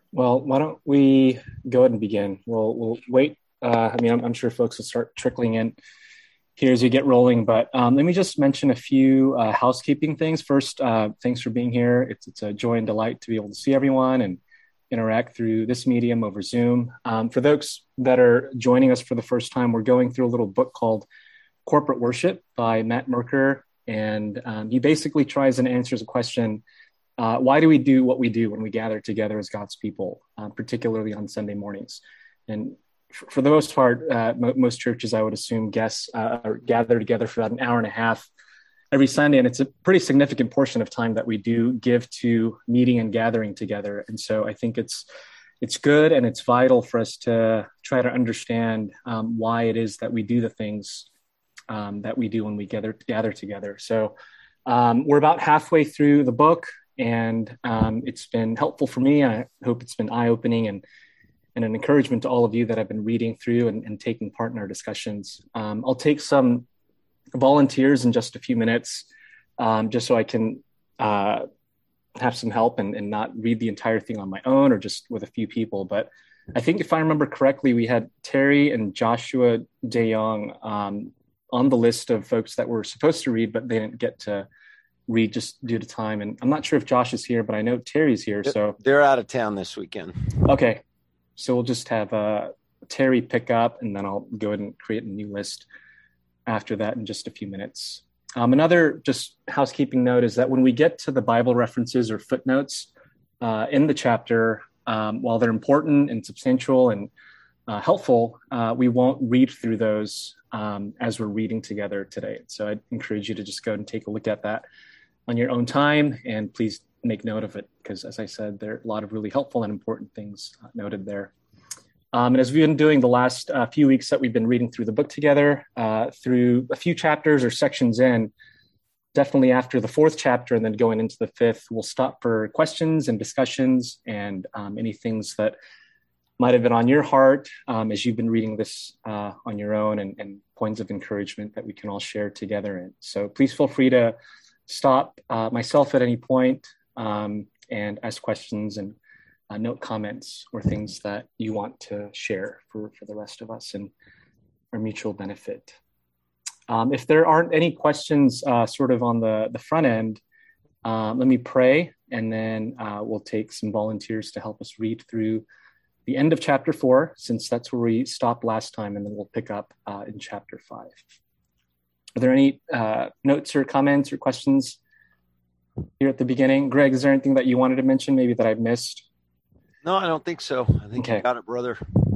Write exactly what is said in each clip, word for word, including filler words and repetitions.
Well, why don't we go ahead and begin? We'll we'll wait. Uh, I mean, I'm, I'm sure folks will start trickling in here as we get rolling, but um, let me just mention a few uh, housekeeping things. First, uh, thanks for being here. It's it's a joy and delight to be able to see everyone and interact through this medium over Zoom. Um, for those that are joining us for the first time, we're going through a little book called Corporate Worship by Matt Merker, and um, he basically tries and answers a question. Uh, why do we do what we do when we gather together as God's people, uh, particularly on Sunday mornings? And for, for the most part, uh, mo- most churches, I would assume, guests uh, are gather together for about an hour and a half every Sunday. And it's a pretty significant portion of time that we do give to meeting and gathering together. And so I think it's it's good and it's vital for us to try to understand um, why it is that we do the things um, that we do when we gather, gather together. So um, we're about halfway through the book. And um, it's been helpful for me. I hope it's been eye-opening and, and an encouragement to all of you that have been reading through and, and taking part in our discussions. Um, I'll take some volunteers in just a few minutes, um, just so I can uh, have some help and, and not read the entire thing on my own or just with a few people. But I think if I remember correctly, we had Terry and Joshua DeYoung um, on the list of folks that were supposed to read, but they didn't get to read just due to time. And I'm not sure if Josh is here, but I know Terry's here. So they're out of town this weekend. Okay. So we'll just have uh, Terry pick up, and then I'll go ahead and create a new list after that in just a few minutes. Um, another just housekeeping note is that when we get to the Bible references or footnotes uh, in the chapter, um, while they're important and substantial and uh, helpful, uh, we won't read through those um, as we're reading together today. So I'd encourage you to just go and take a look at that on your own time, and please make note of it because, as I said, there are a lot of really helpful and important things uh, noted there. Um, and as we've been doing the last uh, few weeks that we've been reading through the book together, uh, through a few chapters or sections in, definitely after the fourth chapter and then going into the fifth, we'll stop for questions and discussions and um, any things that might have been on your heart um, as you've been reading this uh, on your own, and, and points of encouragement that we can all share together in. So please feel free to stop uh, myself at any point um, and ask questions and uh, note comments or things that you want to share for, for the rest of us and our mutual benefit. Um, if there aren't any questions uh, sort of on the, the front end, uh, let me pray, and then uh, we'll take some volunteers to help us read through the end of chapter four, since that's where we stopped last time, and then we'll pick up uh, in chapter five. Are there any uh, notes or comments or questions here at the beginning? Greg, is there anything that you wanted to mention, maybe that I've missed? No, I don't think so. I think Okay. You got it, brother.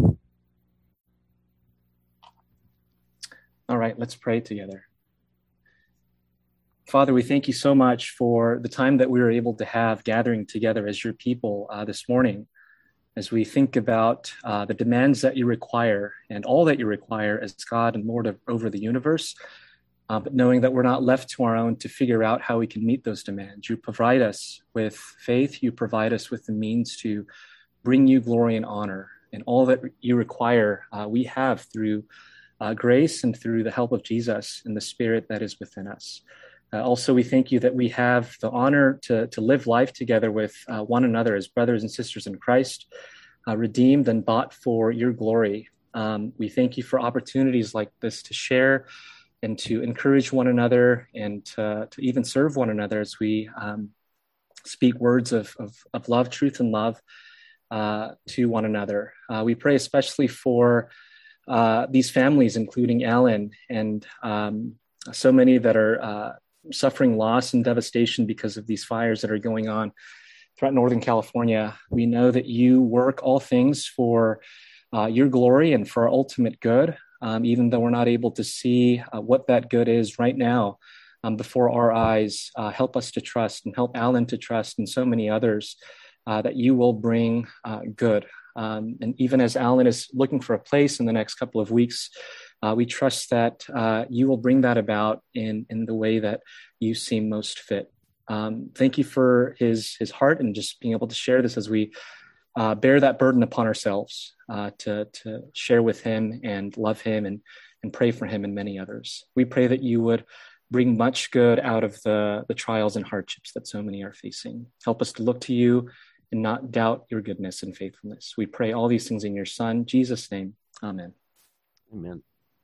All right, let's pray together. Father, we thank you so much for the time that we were able to have gathering together as your people uh, this morning, as we think about uh, the demands that you require and all that you require as God and Lord of, over the universe. Uh, but knowing that we're not left to our own to figure out how we can meet those demands. You provide us with faith. You provide us with the means to bring you glory and honor. And all that you require, uh, we have through uh, grace and through the help of Jesus and the Spirit that is within us. Uh, also, we thank you that we have the honor to, to live life together with uh, one another as brothers and sisters in Christ, uh, redeemed and bought for your glory. Um, we thank you for opportunities like this to share and to encourage one another and to, to even serve one another as we um, speak words of, of, of love, truth, and love uh, to one another. Uh, we pray especially for uh, these families, including Alan, and um, so many that are uh, suffering loss and devastation because of these fires that are going on throughout Northern California. We know that you work all things for uh, your glory and for our ultimate good. Um, even though we're not able to see uh, what that good is right now um, before our eyes, uh, help us to trust and help Alan to trust and so many others uh, that you will bring uh, good. Um, and even as Alan is looking for a place in the next couple of weeks, uh, we trust that uh, you will bring that about in, in the way that you seem most fit. Um, thank you for his, his heart and just being able to share this as we Uh, bear that burden upon ourselves uh, to, to share with him and love him and, and pray for him and many others. We pray that you would bring much good out of the, the trials and hardships that so many are facing. Help us to look to you and not doubt your goodness and faithfulness. We pray all these things in your Son, Jesus' name. Amen. Amen.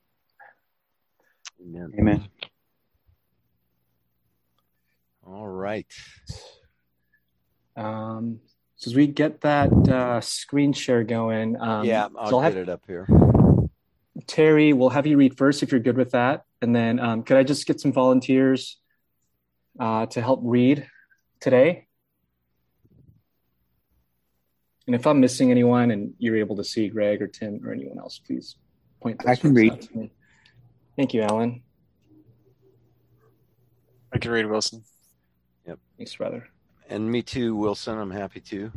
Amen. Amen. All right. Um, so as we get that uh, screen share going, um, yeah, I'll, so I'll get have, it up here. Terry, we'll have you read first if you're good with that. And then um, could I just get some volunteers uh, to help read today? And if I'm missing anyone and you're able to see Greg or Tim or anyone else, please point those I can folks read. out to me. Thank you, Alan. I can read, Wilson. Yep. Thanks, brother. And me too, Wilson. I'm happy to.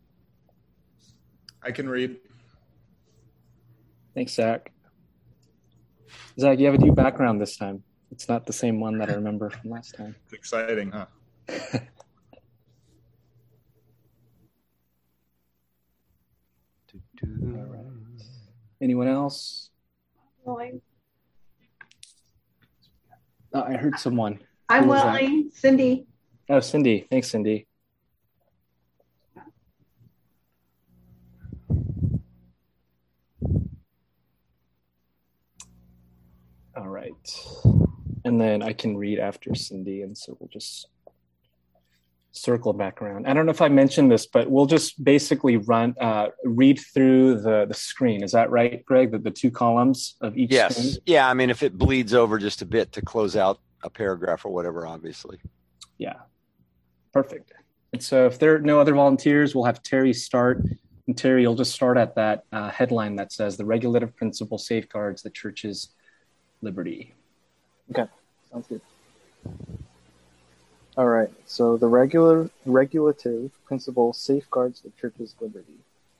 I can read. Thanks, Zach. Zach, you have a new background this time. It's not the same one that I remember from last time. It's exciting, huh? All right. Anyone else? Willing. Oh, I heard someone. I'm Who was that? willing. Cindy. Oh, Cindy. Thanks, Cindy. All right. And then I can read after Cindy, and so we'll just circle back around. I don't know if I mentioned this, but we'll just basically run, uh, read through the, the screen. Is that right, Greg? The, the two columns of each Yes. screen? Yeah, I mean, if it bleeds over just a bit to close out a paragraph or whatever, obviously. Yeah. Perfect. And so if there are no other volunteers, we'll have Terry start. And Terry, you'll just start at that uh, headline that says the regulative principle safeguards the church's liberty. Okay, sounds good. All right, so the regular regulative principle safeguards the church's liberty.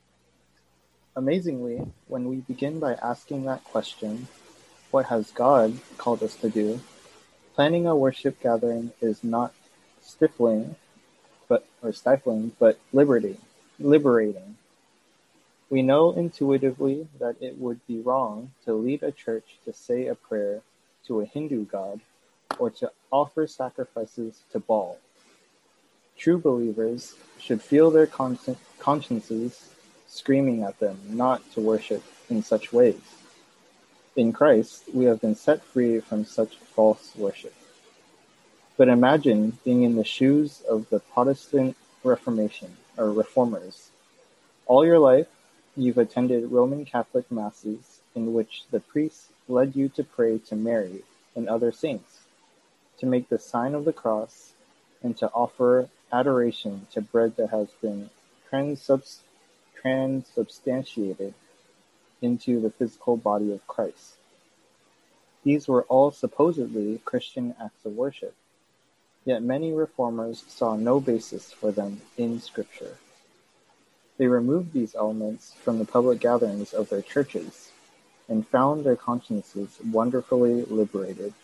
Amazingly, when we begin by asking that question, what has God called us to do? Planning a worship gathering is not stifling, but or stifling, but liberating. Liberating. We know intuitively that it would be wrong to lead a church to say a prayer to a Hindu god or to offer sacrifices to Baal. True believers should feel their consci- consciences screaming at them not to worship in such ways. In Christ, we have been set free from such false worship. But imagine being in the shoes of the Protestant Reformation, or Reformers. All your life, you've attended Roman Catholic masses in which the priests led you to pray to Mary and other saints, to make the sign of the cross, and to offer adoration to bread that has been transubs- transubstantiated into the physical body of Christ. These were all supposedly Christian acts of worship, yet many reformers saw no basis for them in Scripture. They removed these elements from the public gatherings of their churches and found their consciences wonderfully liberated.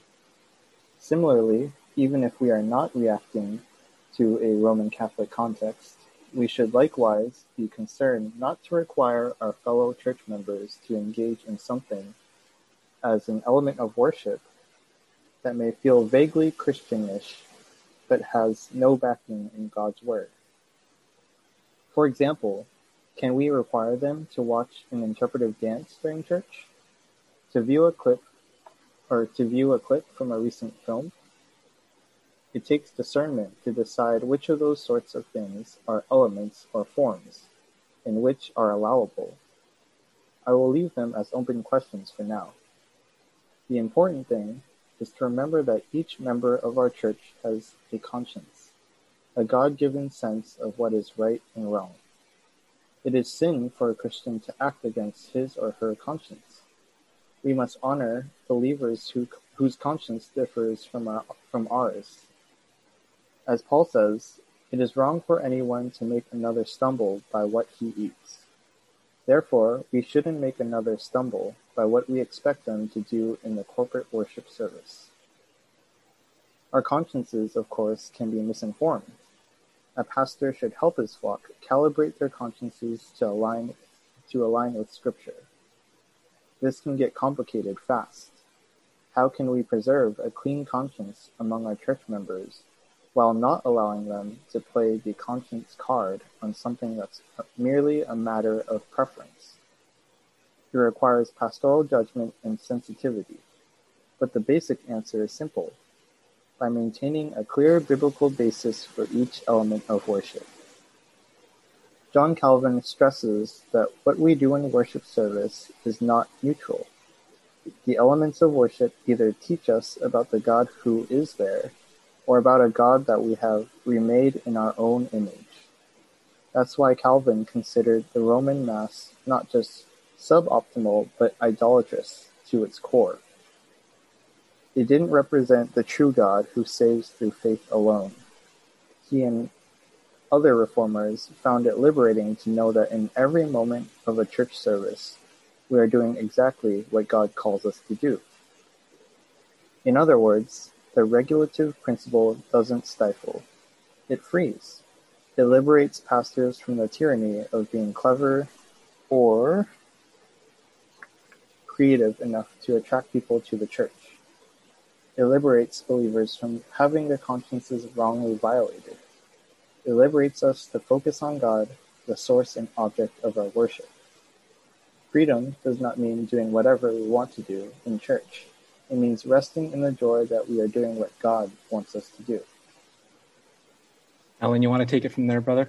Similarly, even if we are not reacting to a Roman Catholic context, we should likewise be concerned not to require our fellow church members to engage in something as an element of worship that may feel vaguely Christianish but has no backing in God's Word. For example, can we require them to watch an interpretive dance during church? To view a clip or to view a clip from a recent film? It takes discernment to decide which of those sorts of things are elements or forms, and which are allowable. I will leave them as open questions for now. The important thing is to remember that each member of our church has a conscience, a God-given sense of what is right and wrong. It is sin for a Christian to act against his or her conscience. We must honor believers who, whose conscience differs from, our, from ours. As Paul says, it is wrong for anyone to make another stumble by what he eats. Therefore, we shouldn't make another stumble by what we expect them to do in the corporate worship service. Our consciences, of course, can be misinformed. A pastor should help his flock calibrate their consciences to align, to align with Scripture. This can get complicated fast. How can we preserve a clean conscience among our church members while not allowing them to play the conscience card on something that's merely a matter of preference. It requires pastoral judgment and sensitivity, but the basic answer is simple: by maintaining a clear biblical basis for each element of worship. John Calvin stresses that what we do in worship service is not neutral. The elements of worship either teach us about the God who is there, or about a God that we have remade in our own image. That's why Calvin considered the Roman Mass not just suboptimal, but idolatrous to its core. It didn't represent the true God who saves through faith alone. He and other reformers found it liberating to know that in every moment of a church service, we are doing exactly what God calls us to do. In other words, the regulative principle doesn't stifle. It frees. It liberates pastors from the tyranny of being clever or creative enough to attract people to the church. It liberates believers from having their consciences wrongly violated. It liberates us to focus on God, the source and object of our worship. Freedom does not mean doing whatever we want to do in church. It means resting in the joy that we are doing what God wants us to do. Alan, you want to take it from there, brother?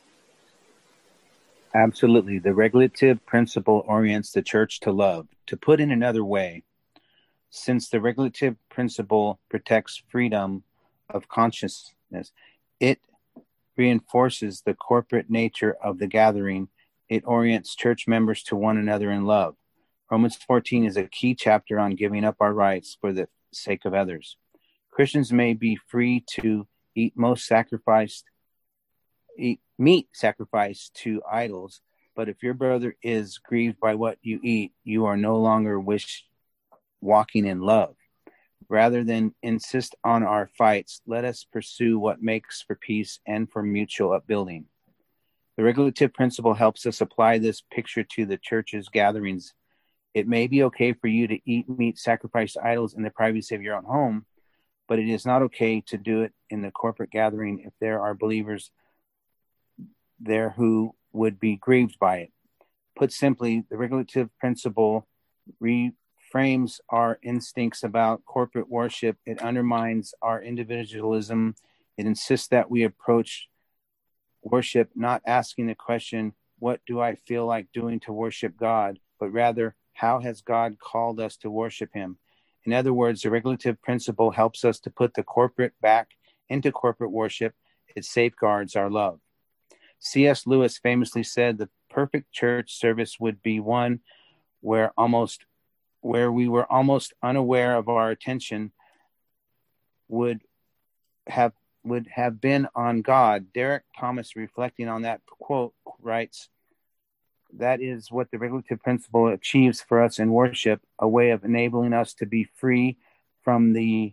Absolutely. The regulative principle orients the church to love. To put in another way, since the regulative principle protects freedom of consciousness, it reinforces the corporate nature of the gathering. It orients church members to one another in love. Romans fourteen is a key chapter on giving up our rights for the sake of others. Christians may be free to eat most sacrificed, eat meat sacrificed to idols, but if your brother is grieved by what you eat, you are no longer wish walking in love. Rather than insist on our fights, let us pursue what makes for peace and for mutual upbuilding. The regulative principle helps us apply this picture to the church's gatherings. It may be okay for you to eat meat sacrificed to idols in the privacy of your own home, but it is not okay to do it in the corporate gathering if there are believers there who would be grieved by it. Put simply, the regulative principle reframes our instincts about corporate worship. It undermines our individualism. It insists that we approach worship not asking the question, what do I feel like doing to worship God, but rather, how has God called us to worship him? In other words, the regulative principle helps us to put the corporate back into corporate worship. It safeguards our love. C S Lewis famously said the perfect church service would be one where almost where we were almost unaware of our attention would have would have been on God. Derek Thomas, reflecting on that quote, writes, that is what the regulative principle achieves for us in worship, a way of enabling us to be free from the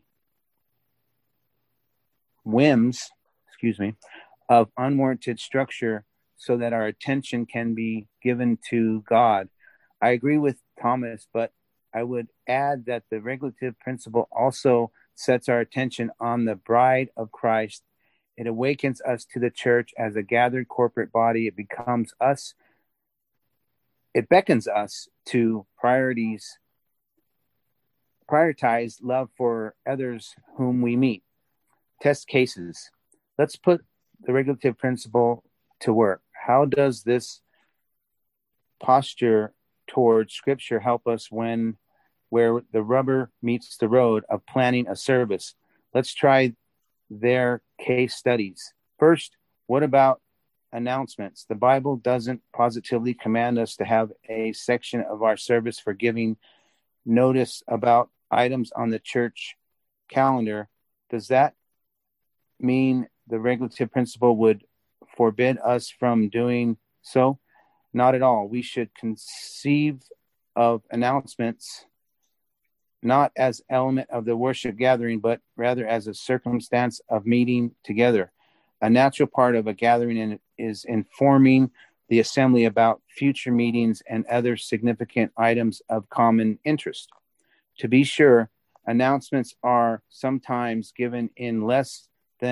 whims, excuse me, of unwarranted structure so that our attention can be given to God. I agree with Thomas, but I would add that the regulative principle also sets our attention on the bride of Christ. It awakens us to the church as a gathered corporate body. It becomes us. It beckons us to priorities, prioritize love for others whom we meet. Test cases. Let's put the regulative principle to work. How does this posture towards Scripture help us when where the rubber meets the road of planning a service? Let's try their case studies. First, what about announcements? The Bible doesn't positively command us to have a section of our service for giving notice about items on the church calendar. Does that mean the regulative principle would forbid us from doing so? Not at all. We should conceive of announcements not as element of the worship gathering, but rather as a circumstance of meeting together. A natural part of a gathering in, is informing the assembly about future meetings and other significant items of common interest. To be sure, announcements are sometimes given in less than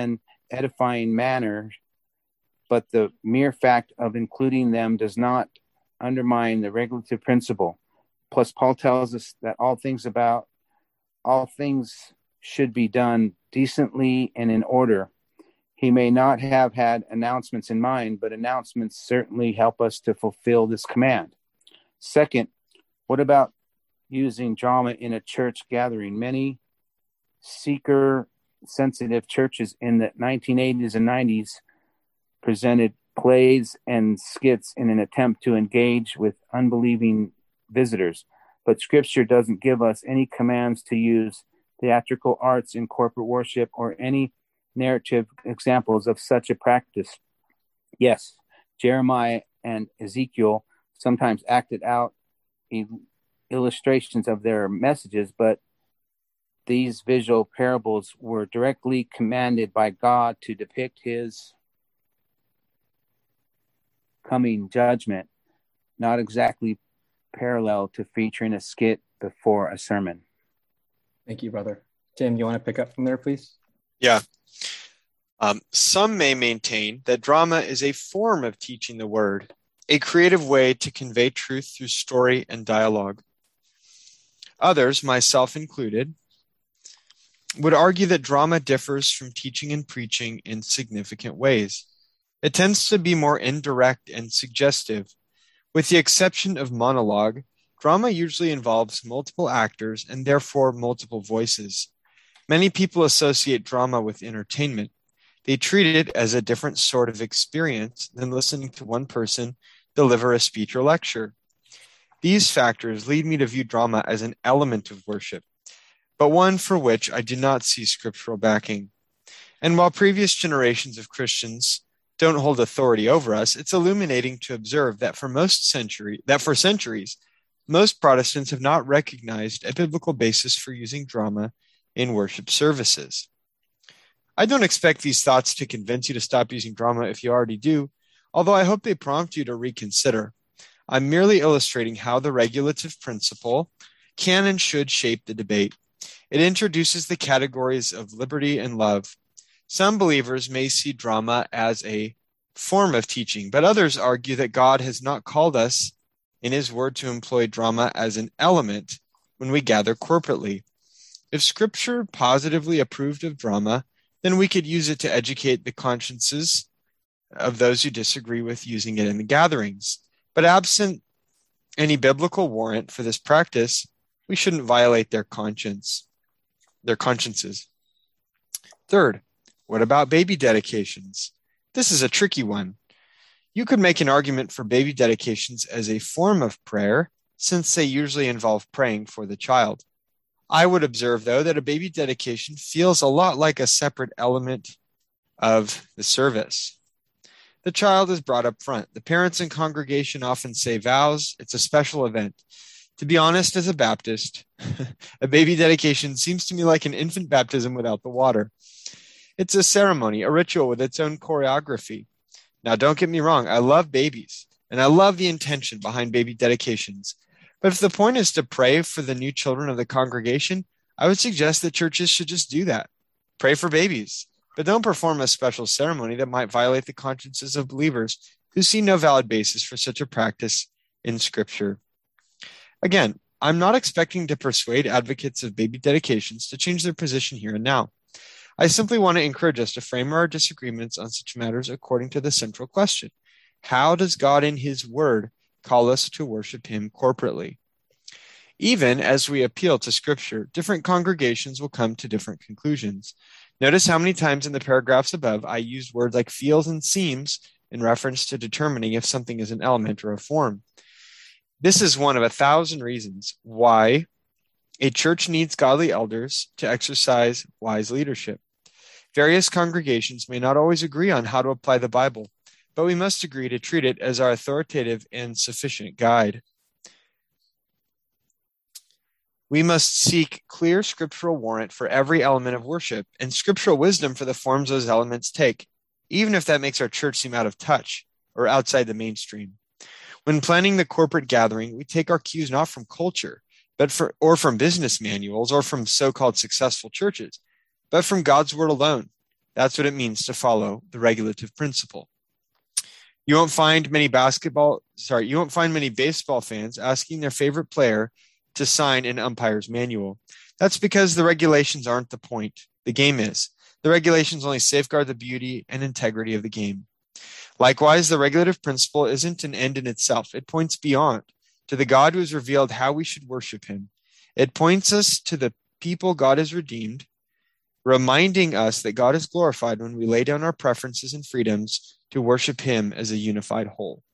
edifying manner, but the mere fact of including them does not undermine the regulative principle. Plus, Paul tells us that all things about all things should be done decently and in order. He may not have had announcements in mind, but announcements certainly help us to fulfill this command. Second, what about using drama in a church gathering? Many seeker-sensitive churches in the nineteen eighties and nineties presented plays and skits in an attempt to engage with unbelieving visitors, but Scripture doesn't give us any commands to use theatrical arts in corporate worship or any narrative examples of such a practice. Yes, Jeremiah and Ezekiel sometimes acted out illustrations of their messages, but these visual parables were directly commanded by God to depict his coming judgment, not exactly parallel to featuring a skit before a sermon. Thank you, brother. Tim, you want to pick up from there, please? Yeah. Um, some may maintain that drama is a form of teaching the word, a creative way to convey truth through story and dialogue. Others, myself included, would argue that drama differs from teaching and preaching in significant ways. It tends to be more indirect and suggestive. With the exception of monologue, drama usually involves multiple actors and therefore multiple voices. Many people associate drama with entertainment. They treat it as a different sort of experience than listening to one person deliver a speech or lecture. These factors lead me to view drama as an element of worship, but one for which I do not see scriptural backing. And while previous generations of Christians don't hold authority over us, it's illuminating to observe that for most century, that for centuries, most Protestants have not recognized a biblical basis for using drama in worship services. I don't expect these thoughts to convince you to stop using drama if you already do, although I hope they prompt you to reconsider. I'm merely illustrating how the regulative principle can and should shape the debate. It introduces the categories of liberty and love. Some believers may see drama as a form of teaching, but others argue that God has not called us in his word to employ drama as an element when we gather corporately. If Scripture positively approved of drama, then we could use it to educate the consciences of those who disagree with using it in the gatherings. But absent any biblical warrant for this practice, we shouldn't violate their conscience, their consciences. Third, what about baby dedications? This is a tricky one. You could make an argument for baby dedications as a form of prayer, since they usually involve praying for the child. I would observe, though, that a baby dedication feels a lot like a separate element of the service. The child is brought up front. The parents and congregation often say vows. It's a special event. To be honest, as a Baptist, a baby dedication seems to me like an infant baptism without the water. It's a ceremony, a ritual with its own choreography. Now, don't get me wrong. I love babies, and I love the intention behind baby dedications. But if the point is to pray for the new children of the congregation, I would suggest that churches should just do that. Pray for babies, but don't perform a special ceremony that might violate the consciences of believers who see no valid basis for such a practice in Scripture. Again, I'm not expecting to persuade advocates of baby dedications to change their position here and now. I simply want to encourage us to frame our disagreements on such matters according to the central question: how does God in his word call us to worship him corporately? Even as we appeal to Scripture, different congregations will come to different conclusions. Notice how many times in the paragraphs above I used words like feels and seems in reference to determining if something is an element or a form. This is one of a thousand reasons why a church needs godly elders to exercise wise leadership. Various congregations may not always agree on how to apply the Bible, but we must agree to treat it as our authoritative and sufficient guide. We must seek clear scriptural warrant for every element of worship and scriptural wisdom for the forms those elements take, even if that makes our church seem out of touch or outside the mainstream. When planning the corporate gathering, we take our cues not from culture, but for, or from business manuals or from so-called successful churches, but from God's word alone. That's what it means to follow the regulative principle. You won't find many basketball, sorry, you won't find many baseball fans asking their favorite player to sign an umpire's manual. That's because the regulations aren't the point. The game is. The regulations only safeguard the beauty and integrity of the game. Likewise, the regulative principle isn't an end in itself. It points beyond to the God who has revealed how we should worship him. It points us to the people God has redeemed, reminding us that God is glorified when we lay down our preferences and freedoms to worship him as a unified whole.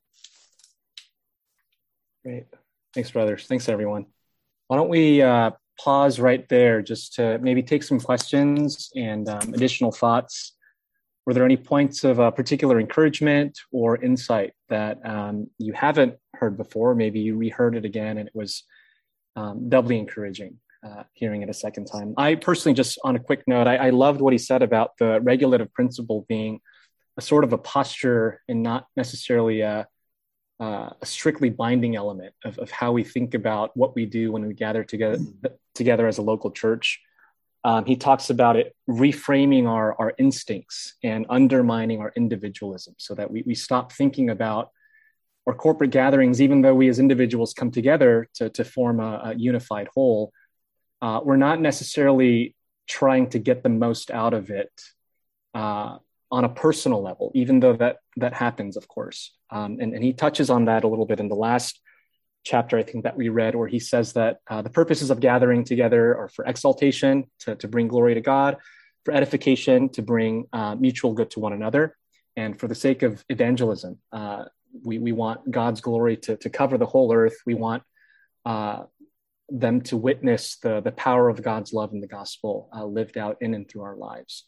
Great. Thanks, brothers. Thanks, everyone. Why don't we uh, pause right there just to maybe take some questions and um, additional thoughts. Were there any points of uh, particular encouragement or insight that um, you haven't heard before? Maybe you reheard it again and it was um, doubly encouraging uh, hearing it a second time. I personally, just on a quick note, I, I loved what he said about the regulative principle being a sort of a posture and not necessarily a, uh, a strictly binding element of, of how we think about what we do when we gather together, together as a local church. Um, he talks about it reframing our, our instincts and undermining our individualism so that we, we stop thinking about our corporate gatherings, even though we as individuals come together to, to form a, a unified whole. Uh, we're not necessarily trying to get the most out of it uh, on a personal level, even though that that happens, of course. Um, and, and he touches on that a little bit in the last chapter, I think, that we read, where he says that uh, the purposes of gathering together are for exaltation, to, to bring glory to God, for edification, to bring uh, mutual good to one another, and for the sake of evangelism. Uh, we, we want God's glory to, to cover the whole earth. We want uh, them to witness the, the power of God's love in the gospel uh, lived out in and through our lives.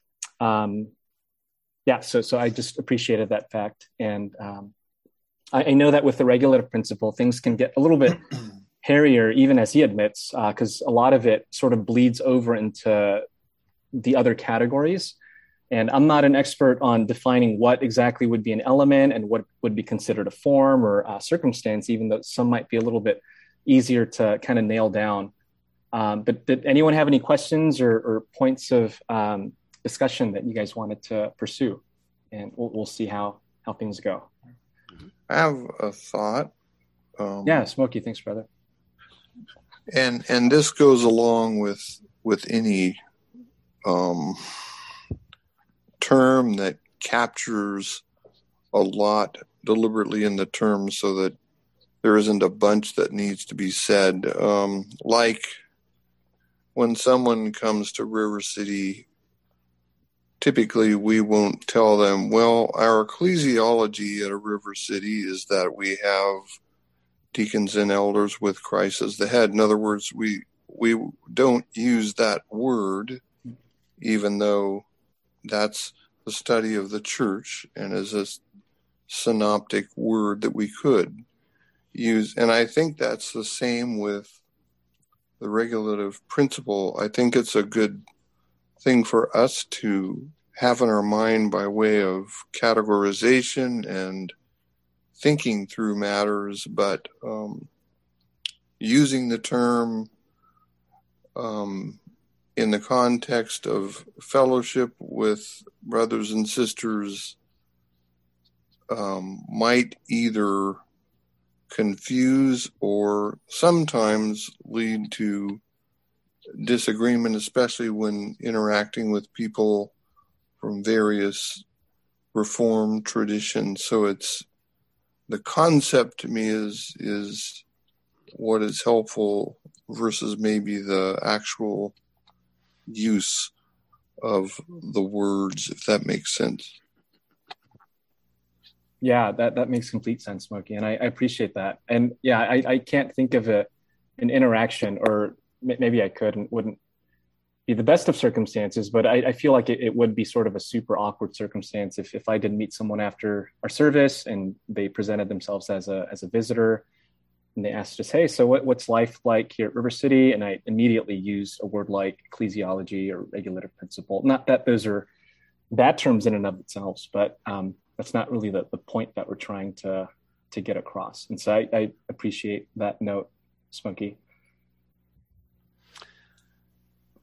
Um, yeah, so so I just appreciated that fact. And um, I, I know that with the regulative principle, things can get a little bit hairier, even as he admits, because uh, a lot of it sort of bleeds over into the other categories. And I'm not an expert on defining what exactly would be an element and what would be considered a form or a circumstance, even though some might be a little bit easier to kind of nail down. Um, but did anyone have any questions or, or points of um, discussion that you guys wanted to pursue? And we'll, we'll see how, how things go. I have a thought. Um, yeah, Smokey, thanks, brother. And and this goes along with with any um, term that captures a lot deliberately in the term so that there isn't a bunch that needs to be said. Um, like when someone comes to River City, typically we won't tell them, well, our ecclesiology at a River City is that we have deacons and elders with Christ as the head. In other words, we we don't use that word, even though that's the study of the church and is a synoptic word that we could use. And I think that's the same with the regulative principle. I think it's a good thing for us to have in our mind by way of categorization and thinking through matters, but um, using the term um, in the context of fellowship with brothers and sisters um, might either confuse or sometimes lead to disagreement, especially when interacting with people from various Reformed traditions. So it's the concept to me is is what is helpful versus maybe the actual use of the words, if that makes sense. Yeah, that, that makes complete sense, Smokey, and I, I appreciate that. And yeah, I, I can't think of a, an interaction, or maybe I could and wouldn't be the best of circumstances, but I, I feel like it, it would be sort of a super awkward circumstance if, if I did meet someone after our service and they presented themselves as a as a visitor and they asked us, hey, so what, what's life like here at River City? And I immediately used a word like ecclesiology or regulative principle. Not that those are bad terms in and of themselves, but um, that's not really the, the point that we're trying to to get across. And so I, I appreciate that note, Smokey.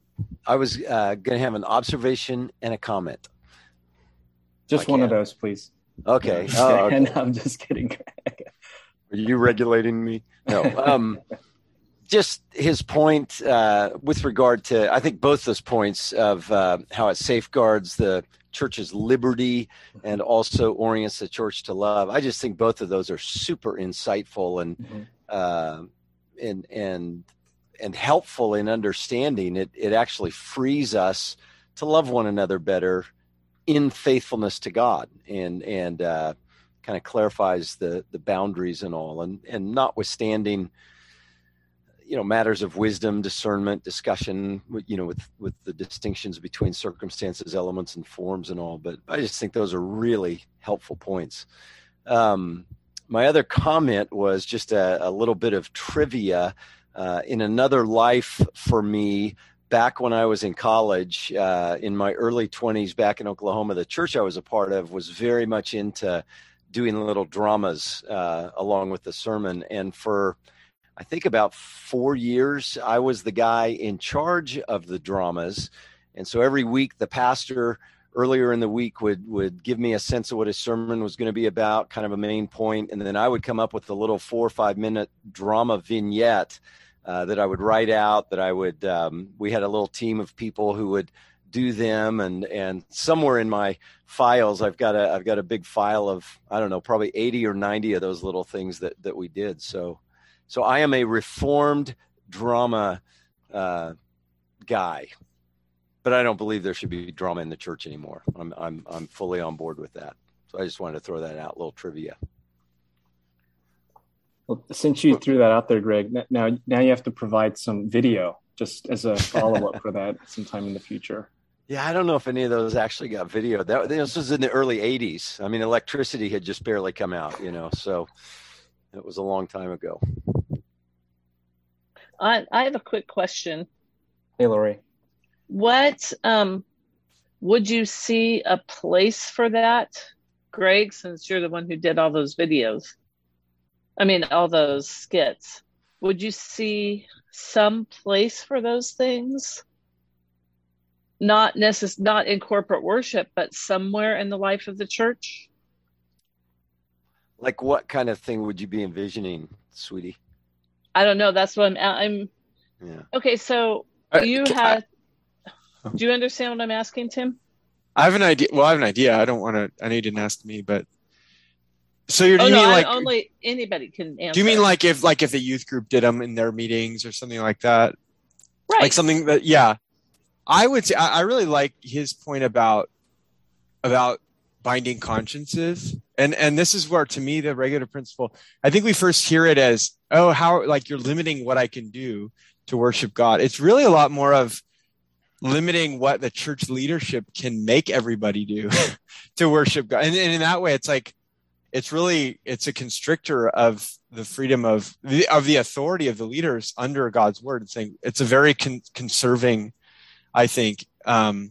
I was uh, going to have an observation and a comment. Just one of those, please. Okay. Oh, okay. And I'm just kidding. Are you regulating me? No. Um, just his point uh, with regard to, I think both those points of uh, how it safeguards the church's liberty and also orients the church to love. I just think both of those are super insightful and mm-hmm. uh, and and and helpful in understanding. It it actually frees us to love one another better in faithfulness to God, and and uh, kind of clarifies the the boundaries and all, and and notwithstanding, you know, matters of wisdom, discernment, discussion, you know, with, with the distinctions between circumstances, elements, and forms and all. But I just think those are really helpful points. Um, my other comment was just a, a little bit of trivia. Uh, in another life for me, back when I was in college, uh, in my early twenties, back in Oklahoma, the church I was a part of was very much into doing little dramas uh, along with the sermon. And for I think about four years, I was the guy in charge of the dramas. And so every week, the pastor earlier in the week would, would give me a sense of what his sermon was going to be about, kind of a main point. And then I would come up with a little four or five minute drama vignette uh, that I would write out, that I would, um, we had a little team of people who would do them. And, and somewhere in my files, I've got a, I've got a big file of, I don't know, probably eighty or ninety of those little things that, that we did. So So I am a reformed drama uh, guy, but I don't believe there should be drama in the church anymore. I'm I'm I'm fully on board with that. So I just wanted to throw that out, a little trivia. Well, since you threw that out there, Greg, now now you have to provide some video just as a follow-up for that sometime in the future. Yeah, I don't know if any of those actually got video. That this was in the early eighties. I mean, electricity had just barely come out, you know, so it was a long time ago. I, I have a quick question. Hey, Lori. What um, would you see a place for that, Greg, since you're the one who did all those videos? I mean, all those skits. Would you see some place for those things? Not necess- not in corporate worship, but somewhere in the life of the church? Like what kind of thing would you be envisioning, sweetie? I don't know. That's what I'm. I'm yeah. Okay, so Uh, you can had. I- Do you understand what I'm asking, Tim? I have an idea. Well, I have an idea. I don't want to. I know you didn't ask me, but so you're. Do Oh you no, mean I, like? only anybody can answer. Do you mean like if like if the youth group did them in their meetings or something like that? right? Like something that, yeah. I would say I, I really like his point about about binding consciences, and and this is where, to me, the regular principle. I think we first hear it as, oh, how, like, you're limiting what I can do to worship God. It's really a lot more of limiting what the church leadership can make everybody do to worship God, and, and in that way, it's like it's really it's a constrictor of the freedom of the of the authority of the leaders under God's word. It's saying it's a very con- conserving. I think um,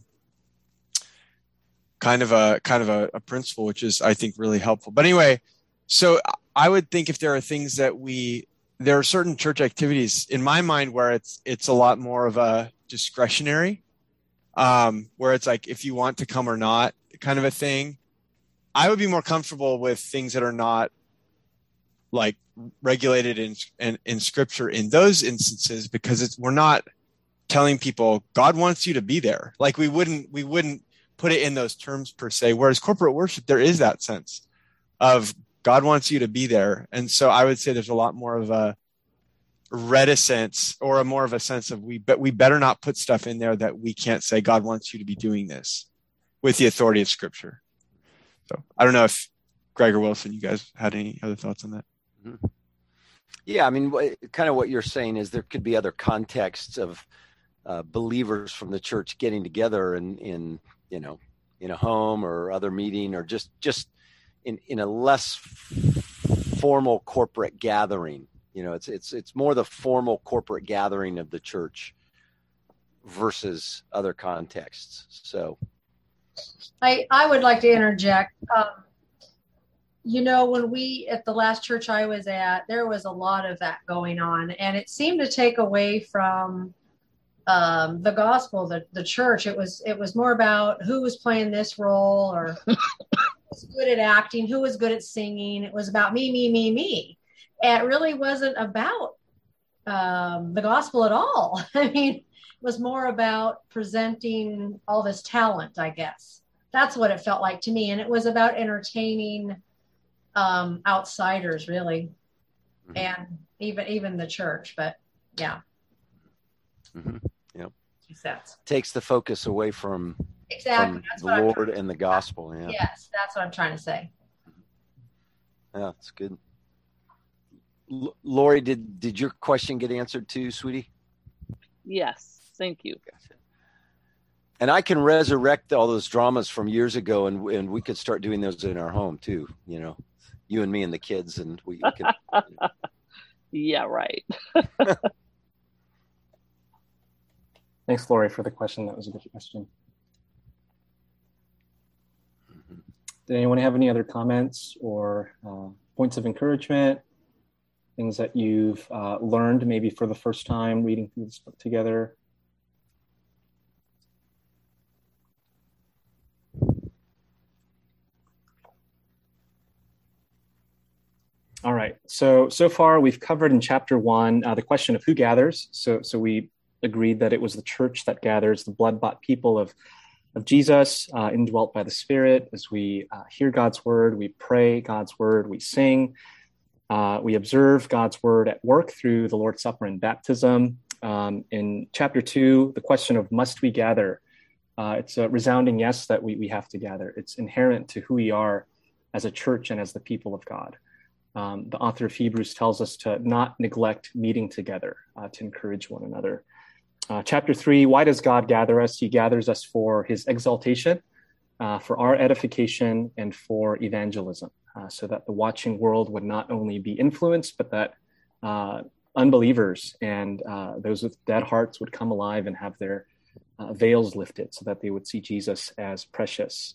kind of a kind of a, a principle, which is, I think, really helpful. But anyway, so I would think if there are things that we, there are certain church activities in my mind where it's it's a lot more of a discretionary, um, where it's like if you want to come or not kind of a thing. I would be more comfortable with things that are not like regulated in in, in Scripture in those instances, because it's we're not telling people God wants you to be there. Like we wouldn't, we wouldn't put it in those terms per se. Whereas corporate worship, there is that sense of God wants you to be there. And so I would say there's a lot more of a reticence, or a more of a sense of we, but we better not put stuff in there that we can't say God wants you to be doing this with the authority of Scripture. So I don't know if Greg or Wilson, you guys had any other thoughts on that? Mm-hmm. Yeah. I mean, kind of what you're saying is there could be other contexts of Uh, believers from the church getting together in, in, you know, in a home or other meeting, or just, just in, in a less f- formal corporate gathering. You know, it's, it's, it's more the formal corporate gathering of the church versus other contexts. So I, I would like to interject. Um, you know, when we, at the last church I was at, there was a lot of that going on, and it seemed to take away from um, the gospel, the, the church. It was it was more about who was playing this role, or who was good at acting, who was good at singing. It was about me, me, me, me. It really wasn't about um, the gospel at all. I mean, it was more about presenting all this talent, I guess. That's what it felt like to me. And it was about entertaining um, outsiders, really, mm-hmm. and even even the church. But yeah. Mm-hmm. Yep. That's takes the focus away from, exactly. from that's the Lord and the gospel. Yeah. Yes, that's what I'm trying to say. Yeah, that's good. L- Lori, did did your question get answered too, sweetie? Yes, thank you. And I can resurrect all those dramas from years ago, and and we could start doing those in our home too. You know, you and me and the kids, and we can. Yeah, right. Thanks, Lori, for the question. That was a good question. Mm-hmm. Did anyone have any other comments or uh, points of encouragement? Things that you've uh, learned maybe for the first time reading through this book together? All right. So so far we've covered in chapter one uh, the question of who gathers. So so we agreed that it was the church that gathers, the blood-bought people of of Jesus, uh, indwelt by the Spirit. As we uh, hear God's word, we pray God's word, we sing, uh, we observe God's word at work through the Lord's Supper and baptism. Um, in chapter two, the question of must we gather? Uh, it's a resounding yes that we we have to gather. It's inherent to who we are as a church and as the people of God. Um, the author of Hebrews tells us to not neglect meeting together, uh, to encourage one another. Uh, chapter three, why does God gather us? He gathers us for his exaltation, uh, for our edification, and for evangelism, uh, so that the watching world would not only be influenced, but that uh, unbelievers and uh, those with dead hearts would come alive and have their uh, veils lifted so that they would see Jesus as precious.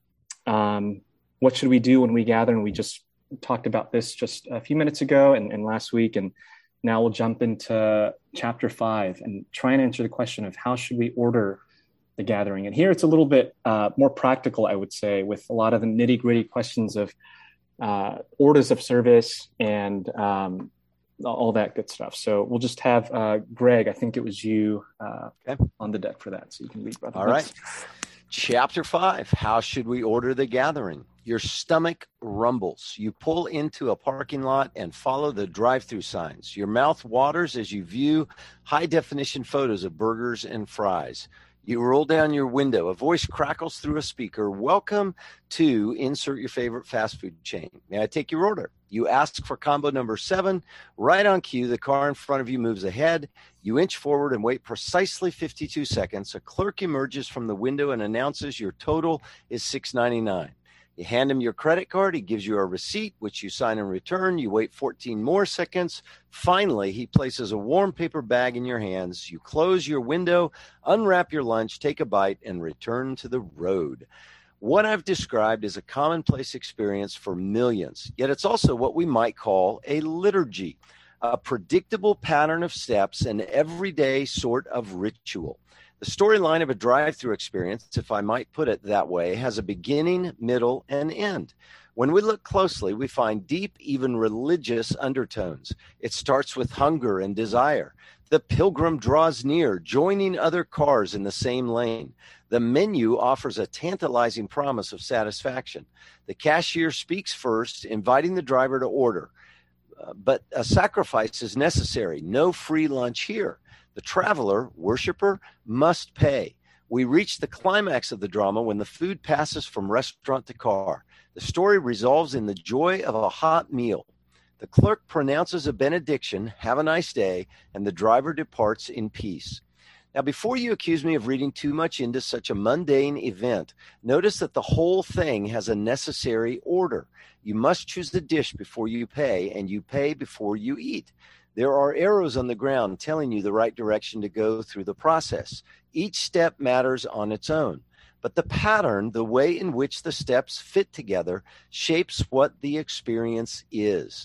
Um, what should we do when we gather? And we just talked about this just a few minutes ago and, and last week, and now we'll jump into chapter five and try and answer the question of how should we order the gathering. And here it's a little bit uh, more practical, I would say, with a lot of the nitty gritty questions of uh, orders of service and um, all that good stuff. So we'll just have uh, Greg, I think it was you uh, okay. on the deck for that. So you can read about that. All right. Chapter five, how should we order the gathering? Your stomach rumbles. You pull into a parking lot and follow the drive-through signs. Your mouth waters as you view high-definition photos of burgers and fries. You roll down your window. A voice crackles through a speaker. Welcome to insert your favorite fast food chain. May I take your order? You ask for combo number seven. Right on cue, the car in front of you moves ahead. You inch forward and wait precisely fifty-two seconds. A clerk emerges from the window and announces your total is six ninety-nine. You hand him your credit card. He gives you a receipt, which you sign in return. You wait fourteen more seconds. Finally, he places a warm paper bag in your hands. You close your window, unwrap your lunch, take a bite, and return to the road. What I've described is a commonplace experience for millions, yet it's also what we might call a liturgy, a predictable pattern of steps, an everyday sort of ritual. The storyline of a drive-through experience, if I might put it that way, has a beginning, middle, and end. When we look closely, we find deep, even religious undertones. It starts with hunger and desire. The pilgrim draws near, joining other cars in the same lane. The menu offers a tantalizing promise of satisfaction. The cashier speaks first, inviting the driver to order. Uh, but a sacrifice is necessary. No free lunch here. The traveler, worshiper, must pay. We reach the climax of the drama when the food passes from restaurant to car. The story resolves in the joy of a hot meal. The clerk pronounces a benediction, have a nice day, and the driver departs in peace. Now, before you accuse me of reading too much into such a mundane event, notice that the whole thing has a necessary order. You must choose the dish before you pay, and you pay before you eat. There are arrows on the ground telling you the right direction to go through the process. Each step matters on its own, but the pattern, the way in which the steps fit together, shapes what the experience is.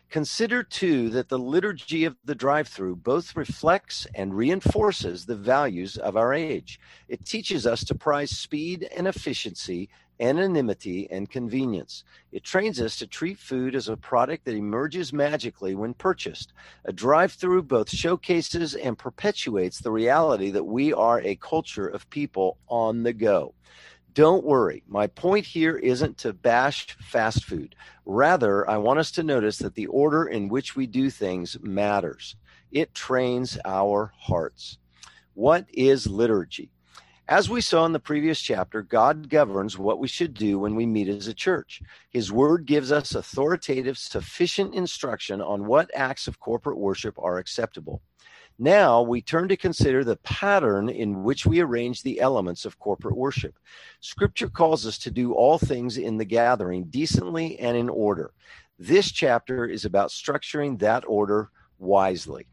Consider, too, that the liturgy of the drive-thru both reflects and reinforces the values of our age. It teaches us to prize speed and efficiency, anonymity and convenience. It trains us to treat food as a product that emerges magically when purchased. A drive-thru both showcases and perpetuates the reality that we are a culture of people on the go. Don't worry, my point here isn't to bash fast food. Rather, I want us to notice that the order in which we do things matters. It trains our hearts. What is liturgy? As we saw in the previous chapter, God governs what we should do when we meet as a church. His word gives us authoritative, sufficient instruction on what acts of corporate worship are acceptable. Now we turn to consider the pattern in which we arrange the elements of corporate worship. Scripture calls us to do all things in the gathering decently and in order. This chapter is about structuring that order wisely.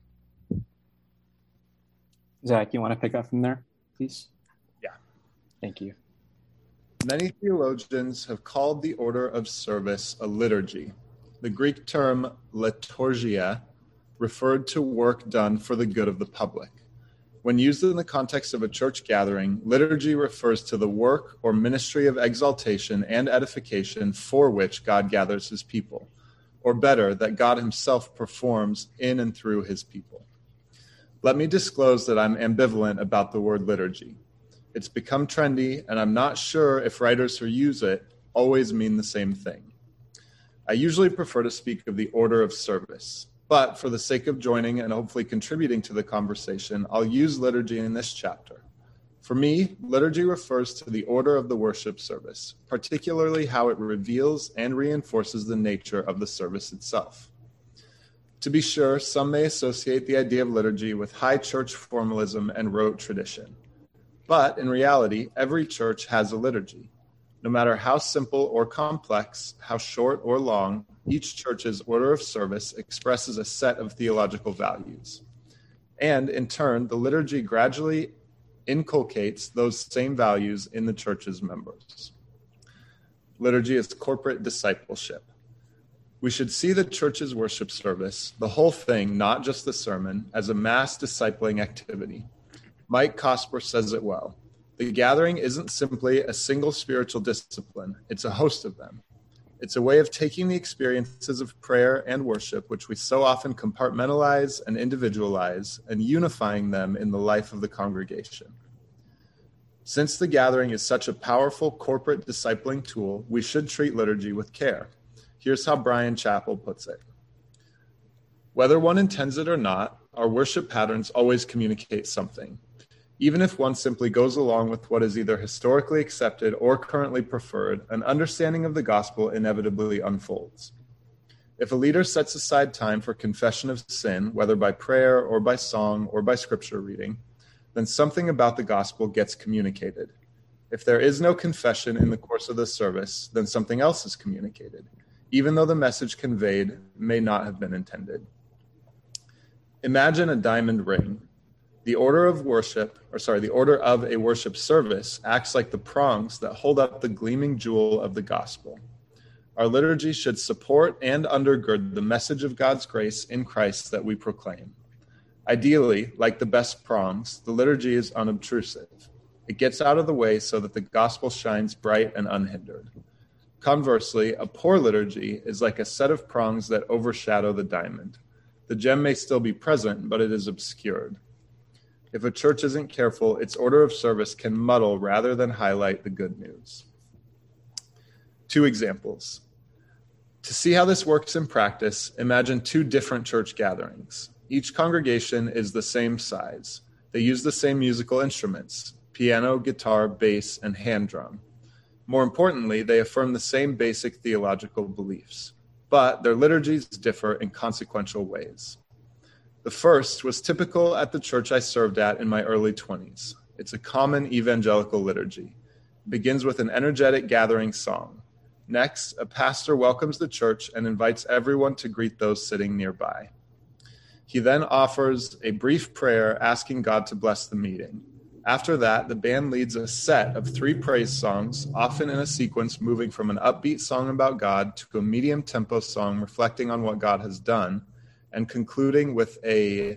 Zach, you want to pick up from there, please? Yeah. Thank you. Many theologians have called the order of service a liturgy. The Greek term liturgia referred to work done for the good of the public. When used in the context of a church gathering, liturgy refers to the work or ministry of exaltation and edification for which God gathers his people, or better, that God himself performs in and through his people. Let me disclose that I'm ambivalent about the word liturgy. It's become trendy, and I'm not sure if writers who use it always mean the same thing. I usually prefer to speak of the order of service. But for the sake of joining and hopefully contributing to the conversation, I'll use liturgy in this chapter. For me, liturgy refers to the order of the worship service, particularly how it reveals and reinforces the nature of the service itself. To be sure, some may associate the idea of liturgy with high church formalism and rote tradition. But in reality, every church has a liturgy. No matter how simple or complex, how short or long, each church's order of service expresses a set of theological values. And in turn, the liturgy gradually inculcates those same values in the church's members. Liturgy is corporate discipleship. We should see the church's worship service, the whole thing, not just the sermon, as a mass discipling activity. Mike Cosper says it well. The gathering isn't simply a single spiritual discipline, it's a host of them. It's a way of taking the experiences of prayer and worship, which we so often compartmentalize and individualize, and unifying them in the life of the congregation. Since the gathering is such a powerful corporate discipling tool, we should treat liturgy with care. Here's how Brian Chappell puts it. Whether one intends it or not, our worship patterns always communicate something. Even if one simply goes along with what is either historically accepted or currently preferred, an understanding of the gospel inevitably unfolds. If a leader sets aside time for confession of sin, whether by prayer or by song or by scripture reading, then something about the gospel gets communicated. If there is no confession in the course of the service, then something else is communicated, even though the message conveyed may not have been intended. Imagine a diamond ring. The order of worship, or sorry, the order of a worship service acts like the prongs that hold up the gleaming jewel of the gospel. Our liturgy should support and undergird the message of God's grace in Christ that we proclaim. Ideally, like the best prongs, the liturgy is unobtrusive. It gets out of the way so that the gospel shines bright and unhindered. Conversely, a poor liturgy is like a set of prongs that overshadow the diamond. The gem may still be present, but it is obscured. If a church isn't careful, its order of service can muddle rather than highlight the good news. Two examples. To see how this works in practice, imagine two different church gatherings. Each congregation is the same size. They use the same musical instruments, piano, guitar, bass, and hand drum. More importantly, they affirm the same basic theological beliefs, but their liturgies differ in consequential ways. The first was typical at the church I served at in my early twenties. It's a common evangelical liturgy. It begins with an energetic gathering song. Next, a pastor welcomes the church and invites everyone to greet those sitting nearby. He then offers a brief prayer asking God to bless the meeting. After that, the band leads a set of three praise songs, often in a sequence moving from an upbeat song about God to a medium tempo song reflecting on what God has done, and concluding with a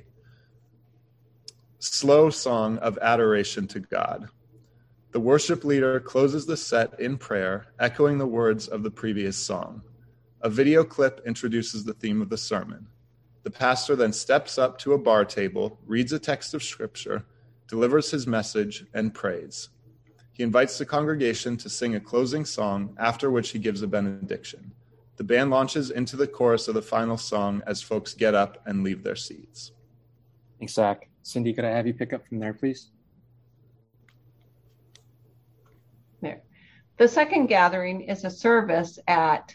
slow song of adoration to God. The worship leader closes the set in prayer, echoing the words of the previous song. A video clip introduces the theme of the sermon. The pastor then steps up to a bar table, reads a text of scripture, delivers his message, and prays. He invites the congregation to sing a closing song, after which he gives a benediction. The band launches into the chorus of the final song as folks get up and leave their seats. Thanks, Zach. Cindy, could I have you pick up from there, please? There. The second gathering is a service at,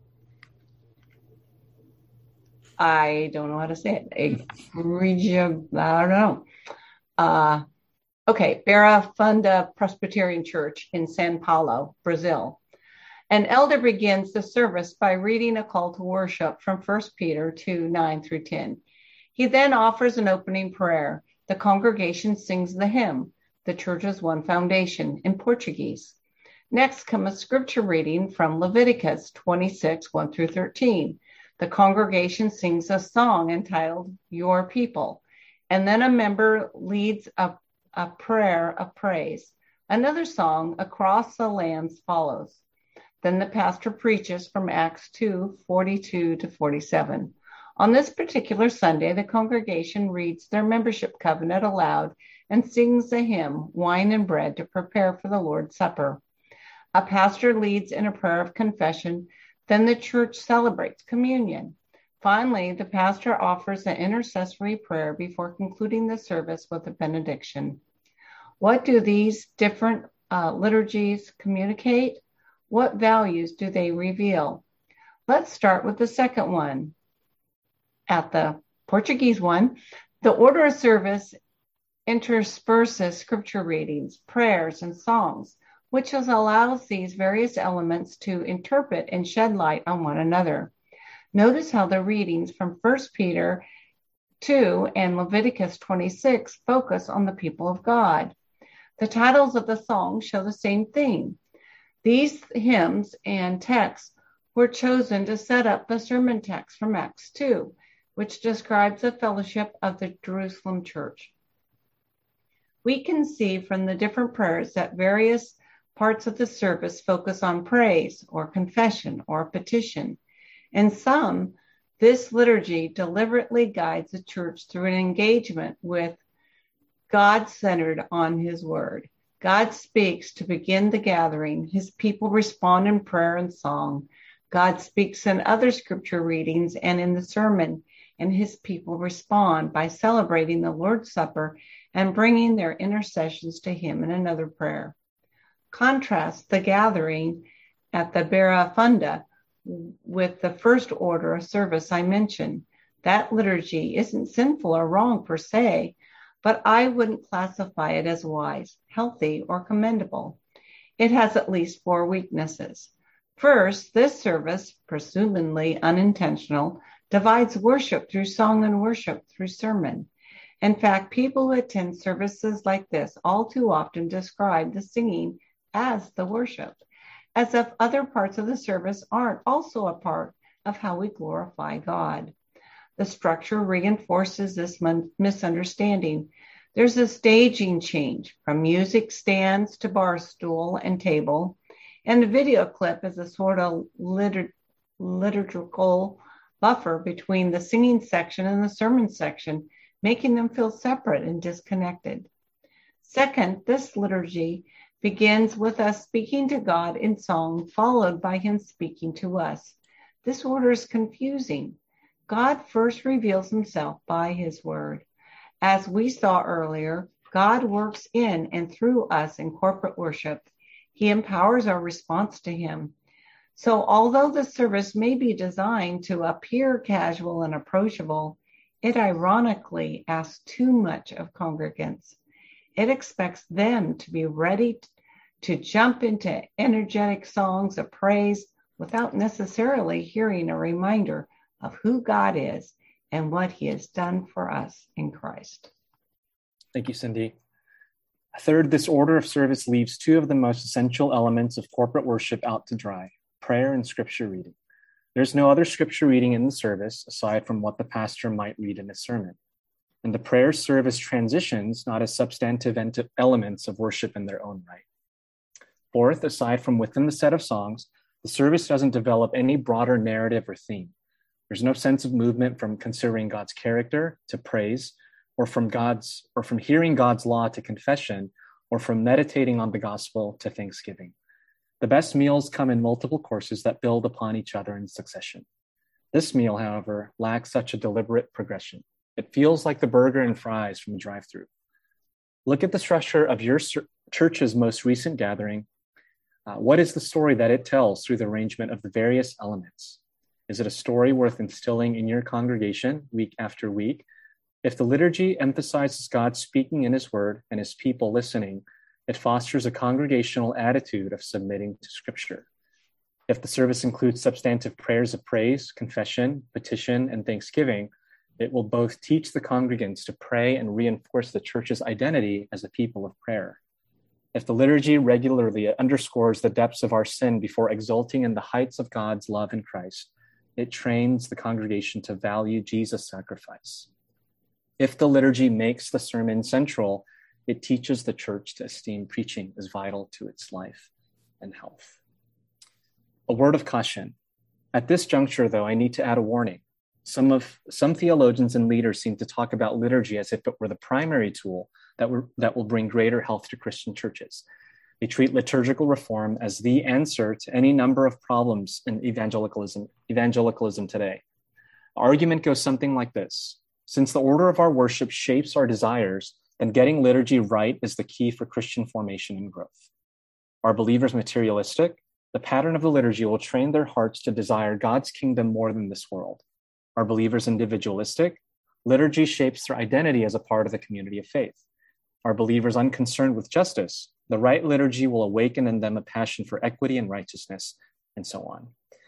I don't know how to say it, a region, I don't know. Uh, okay, Barra Funda Presbyterian Church in São Paulo, Brazil. An elder begins the service by reading a call to worship from First Peter two, nine through ten. He then offers an opening prayer. The congregation sings the hymn, The Church's One Foundation, in Portuguese. Next comes a scripture reading from Leviticus twenty-six, one through thirteen. The congregation sings a song entitled Your People, and then a member leads a, a prayer of praise. Another song, Across the Lands, follows. Then the pastor preaches from Acts two, forty-two to forty-seven. On this particular Sunday, the congregation reads their membership covenant aloud and sings the hymn, Wine and Bread, to prepare for the Lord's Supper. A pastor leads in a prayer of confession. Then the church celebrates communion. Finally, the pastor offers an intercessory prayer before concluding the service with a benediction. What do these different uh, liturgies communicate? What values do they reveal? Let's start with the second one. At the Portuguese one, the order of service intersperses scripture readings, prayers, and songs, which allows these various elements to interpret and shed light on one another. Notice how the readings from First Peter two and Leviticus twenty-six focus on the people of God. The titles of the songs show the same thing. These hymns and texts were chosen to set up the sermon text from Acts two, which describes the fellowship of the Jerusalem church. We can see from the different prayers that various parts of the service focus on praise or confession or petition. In some, this liturgy deliberately guides the church through an engagement with God centered on his word. God speaks to begin the gathering. His people respond in prayer and song. God speaks in other scripture readings and in the sermon, and his people respond by celebrating the Lord's Supper and bringing their intercessions to him in another prayer. Contrast the gathering at the Barra Funda with the first order of service I mentioned. That liturgy isn't sinful or wrong per se, but I wouldn't classify it as wise, healthy, or commendable. It has at least four weaknesses. First, this service, presumably unintentional, divides worship through song and worship through sermon. In fact, people who attend services like this all too often describe the singing as the worship, as if other parts of the service aren't also a part of how we glorify God. The structure reinforces this misunderstanding. There's a staging change from music stands to bar stool and table, and the video clip is a sort of litur- liturgical buffer between the singing section and the sermon section, making them feel separate and disconnected. Second, this liturgy begins with us speaking to God in song, followed by him speaking to us. This order is confusing. God first reveals himself by his word. As we saw earlier, God works in and through us in corporate worship. He empowers our response to him. So although the service may be designed to appear casual and approachable, it ironically asks too much of congregants. It expects them to be ready to jump into energetic songs of praise without necessarily hearing a reminder of who God is and what he has done for us in Christ. Thank you, Cindy. Third, this order of service leaves two of the most essential elements of corporate worship out to dry: prayer and scripture reading. There's no other scripture reading in the service aside from what the pastor might read in a sermon. And the prayer service transitions not as substantive ent- elements of worship in their own right. Fourth, aside from within the set of songs, the service doesn't develop any broader narrative or theme. There's no sense of movement from considering God's character to praise, or from God's, or from hearing God's law to confession, or from meditating on the gospel to thanksgiving. The best meals come in multiple courses that build upon each other in succession. This meal, however, lacks such a deliberate progression. It feels like the burger and fries from the drive-thru. Look at the structure of your church's most recent gathering. Uh, what is the story that it tells through the arrangement of the various elements? Is it a story worth instilling in your congregation week after week? If the liturgy emphasizes God speaking in his word and his people listening, it fosters a congregational attitude of submitting to Scripture. If the service includes substantive prayers of praise, confession, petition, and thanksgiving, it will both teach the congregants to pray and reinforce the church's identity as a people of prayer. If the liturgy regularly underscores the depths of our sin before exulting in the heights of God's love in Christ, it trains the congregation to value Jesus' sacrifice. If the liturgy makes the sermon central, it teaches the church to esteem preaching as vital to its life and health. A word of caution. At this juncture, though, I need to add a warning. Some of some theologians and leaders seem to talk about liturgy as if it were the primary tool that, were, that will bring greater health to Christian churches. They treat liturgical reform as the answer to any number of problems in evangelicalism, evangelicalism today. The argument goes something like this. Since the order of our worship shapes our desires, then getting liturgy right is the key for Christian formation and growth. Are believers materialistic? The pattern of the liturgy will train their hearts to desire God's kingdom more than this world. Are believers individualistic? Liturgy shapes their identity as a part of the community of faith. Are believers unconcerned with justice? The right liturgy will awaken in them a passion for equity and righteousness, and so on.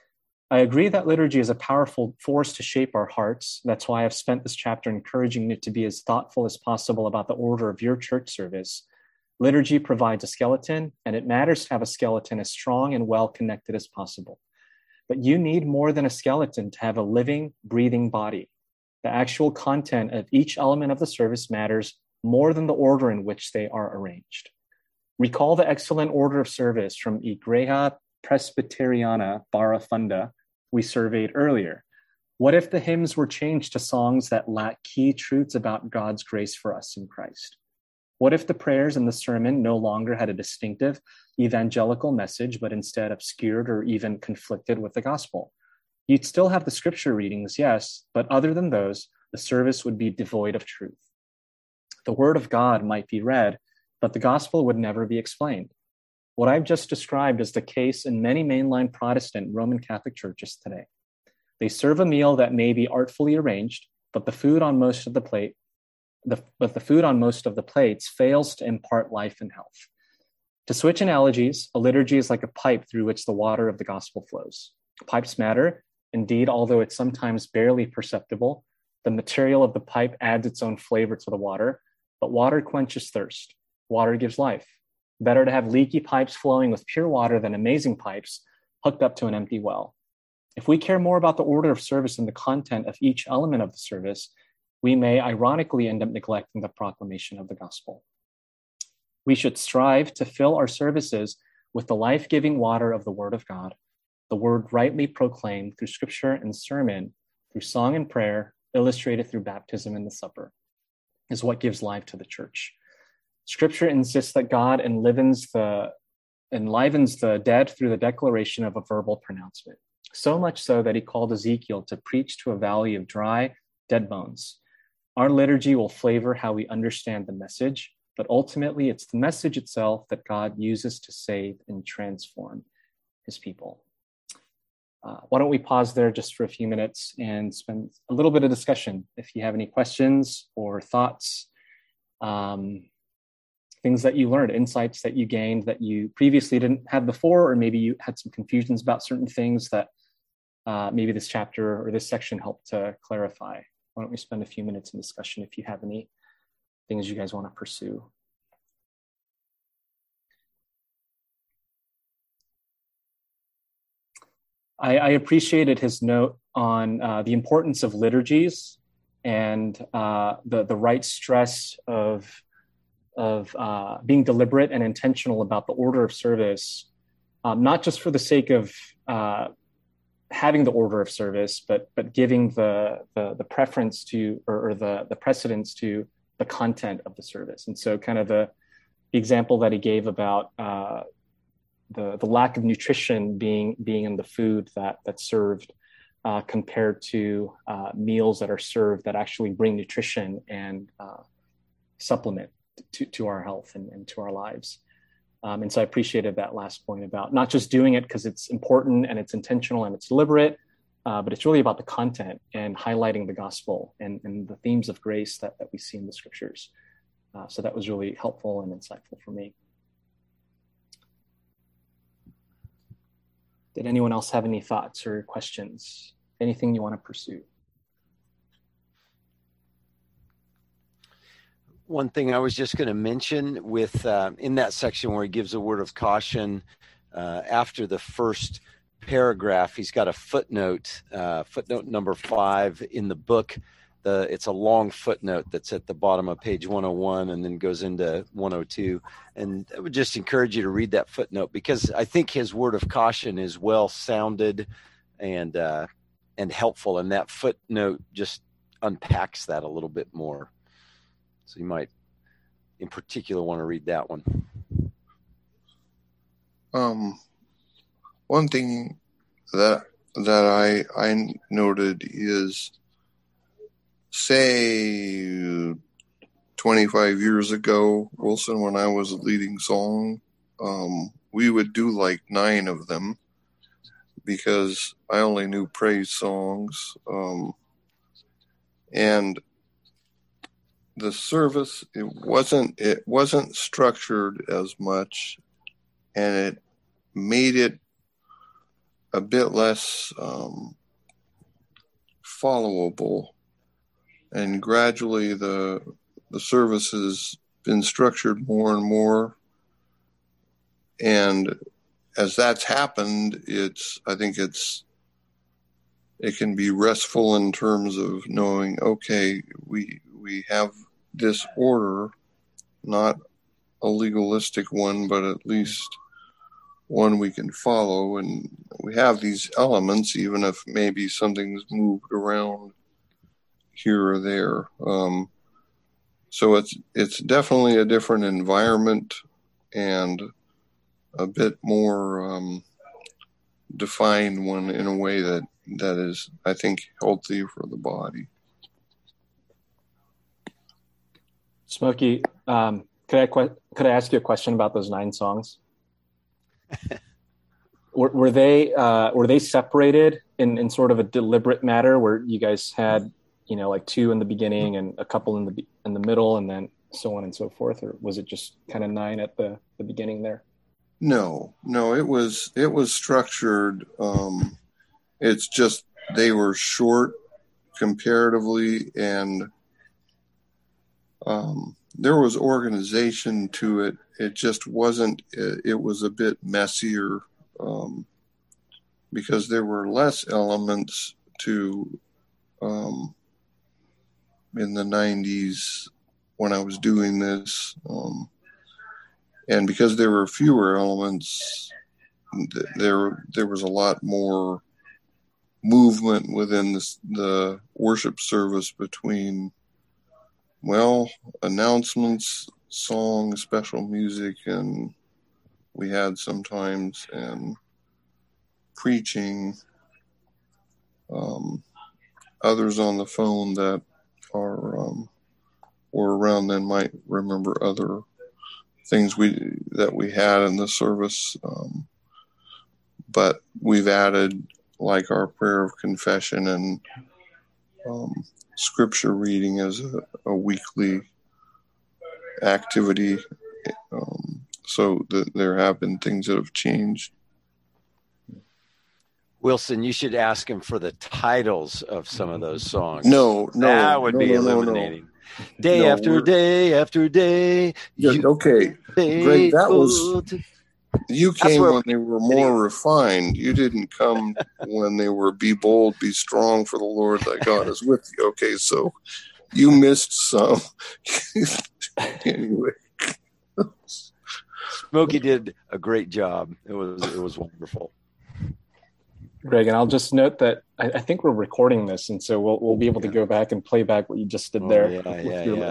I agree that liturgy is a powerful force to shape our hearts. That's why I've spent this chapter encouraging you to be as thoughtful as possible about the order of your church service. Liturgy provides a skeleton, and it matters to have a skeleton as strong and well-connected as possible. But you need more than a skeleton to have a living, breathing body. The actual content of each element of the service matters more than the order in which they are arranged. Recall the excellent order of service from Igreja Presbyteriana Barra Funda we surveyed earlier. What if the hymns were changed to songs that lack key truths about God's grace for us in Christ? What if the prayers in the sermon no longer had a distinctive evangelical message, but instead obscured or even conflicted with the gospel? You'd still have the scripture readings, yes, but other than those, the service would be devoid of truth. The word of God might be read, but the gospel would never be explained. What I've just described is the case in many mainline Protestant Roman Catholic churches today. They serve a meal that may be artfully arranged, but the food on most of the plate, the, but the food on most of the plates fails to impart life and health. To switch analogies, a liturgy is like a pipe through which the water of the gospel flows. Pipes matter. Indeed, although it's sometimes barely perceptible, the material of the pipe adds its own flavor to the water, but water quenches thirst. Water gives life. Better to have leaky pipes flowing with pure water than amazing pipes hooked up to an empty well. If we care more about the order of service than the content of each element of the service, we may ironically end up neglecting the proclamation of the gospel. We should strive to fill our services with the life-giving water of the word of God, the word rightly proclaimed through scripture and sermon, through song and prayer, illustrated through baptism and the supper, is what gives life to the church. Scripture insists that God enlivens the, enlivens the dead through the declaration of a verbal pronouncement, so much so that he called Ezekiel to preach to a valley of dry, dead bones. Our liturgy will flavor how we understand the message, but ultimately it's the message itself that God uses to save and transform his people. Uh, why don't we pause there just for a few minutes and spend a little bit of discussion. If you have any questions or thoughts, um, things that you learned, insights that you gained that you previously didn't have before, or maybe you had some confusions about certain things that uh, maybe this chapter or this section helped to clarify. Why don't we spend a few minutes in discussion if you have any things you guys want to pursue? I, I appreciated his note on uh, the importance of liturgies and uh, the the right stress of of uh, being deliberate and intentional about the order of service, um, not just for the sake of uh, having the order of service, but but giving the the, the preference to or, or the the precedence to the content of the service. And so, kind of the, the example that he gave about uh, the the lack of nutrition being being in the food that that's served, uh, compared to uh, meals that are served that actually bring nutrition and uh, supplement to, to our health and, and to our lives. Um, and so I appreciated that last point about not just doing it because it's important and it's intentional and it's deliberate, uh, but it's really about the content and highlighting the gospel and, and the themes of grace that, that we see in the scriptures. Uh, so that was really helpful and insightful for me. Did anyone else have any thoughts or questions? Anything you want to pursue? One thing I was just going to mention with uh, in that section where he gives a word of caution, uh, after the first paragraph, he's got a footnote, uh, footnote number five in the book. The it's a long footnote that's at the bottom of page one oh one and then goes into one oh two. And I would just encourage you to read that footnote because I think his word of caution is well sounded and uh, and helpful. And that footnote just unpacks that a little bit more. So you might, in particular, want to read that one. Um, one thing that that I I noted is, say, twenty-five years ago, Wilson, when I was leading song, um, we would do like nine of them because I only knew praise songs, um, and the service, it wasn't it wasn't structured as much, and it made it a bit less um, followable. And gradually, the the service has been structured more and more. And as that's happened, it's I think it's it can be restful in terms of knowing, okay, we we have this order, not a legalistic one, but at least one we can follow. And we have these elements, even if maybe something's moved around here or there. Um, so it's it's definitely a different environment and a bit more um, defined one in a way that, that is, I think, healthy for the body. Smokey, um, could I que- could I ask you a question about those nine songs? were, were they uh, were they separated in, in sort of a deliberate manner, where you guys had, you know, like two in the beginning and a couple in the in the middle, and then so on and so forth, or was it just kind of nine at the, the beginning there? No, no, it was it was structured. Um, it's just they were short comparatively, and Um, there was organization to it. It just wasn't, it, it was a bit messier um, because there were less elements to, um, in the nineties when I was doing this. Um, and because there were fewer elements, th- there, there was a lot more movement within this, the worship service between, well, announcements, songs, special music, and we had sometimes, and preaching. Um, others on the phone that are um, were around then might remember other things we that we had in the service, um, but we've added like our prayer of confession and um, scripture reading as a, a weekly activity. Um, so th- there have been things that have changed. Wilson, you should ask him for the titles of some of those songs. No, no. That would no, be no, illuminating. No, no. Day no, after day after day. Yeah, okay. Greg, that was to... You came when they were more refined. You didn't come when they were be bold, be strong, for the Lord thy God is with you. Okay, so you missed some. Anyway. Smokey did a great job. It was it was wonderful. Greg, and I'll just note that I, I think we're recording this, and so we'll we'll be able to go back and play back what you just did Oh, there. yeah, yeah, your,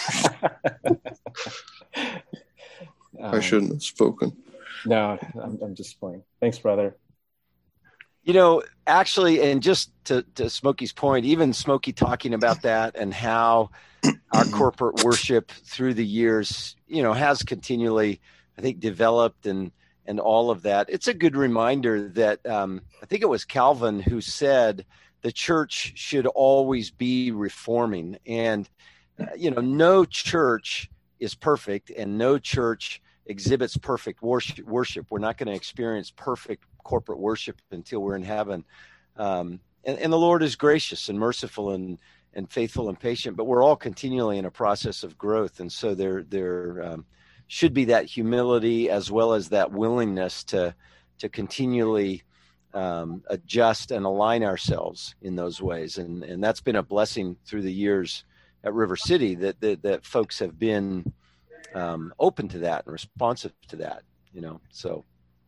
yeah. I shouldn't have spoken. No, I'm, I'm just playing. Thanks, brother. You know, actually, and just to, to Smokey's point, even Smokey talking about that and how our corporate worship through the years, you know, has continually, I think, developed and and all of that. It's a good reminder that um, I think it was Calvin who said the church should always be reforming. And, uh, you know, no church is perfect and no church exhibits perfect worship. worship. We're not going to experience perfect corporate worship until we're in heaven. Um, and, and the Lord is gracious and merciful and, and faithful and patient, but we're all continually in a process of growth. And so there, there um, should be that humility as well as that willingness to, to continually um, adjust and align ourselves in those ways. And, and that's been a blessing through the years at River City that, that, that folks have been um, open to that and responsive to that, you know, so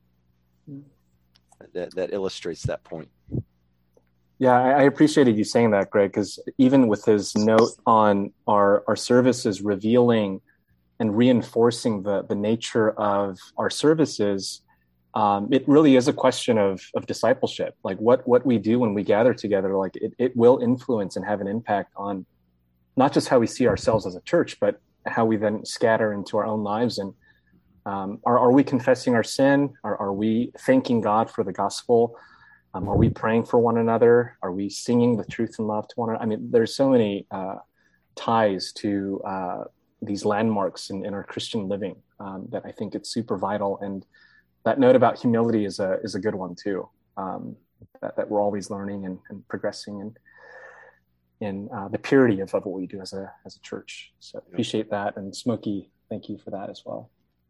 that, that illustrates that point. Yeah, I, I appreciated you saying that, Greg, because even with his note on our, our services revealing and reinforcing the, the nature of our services, um, it really is a question of, of discipleship. Like what, what we do when we gather together, like it, it will influence and have an impact on not just how we see ourselves as a church, but how we then scatter into our own lives. And um, are, are we confessing our sin? Are, are we thanking God for the gospel? Um, are we praying for one another? Are we singing the truth and love to one another? I mean, there's so many uh, ties to uh, these landmarks in, in our Christian living um, that I think it's super vital. And that note about humility is a is a good one too. Um, that, that we're always learning and, and progressing and in uh, the purity of, of what we do as a as a church. So appreciate that. And Smokey, thank you for that as well.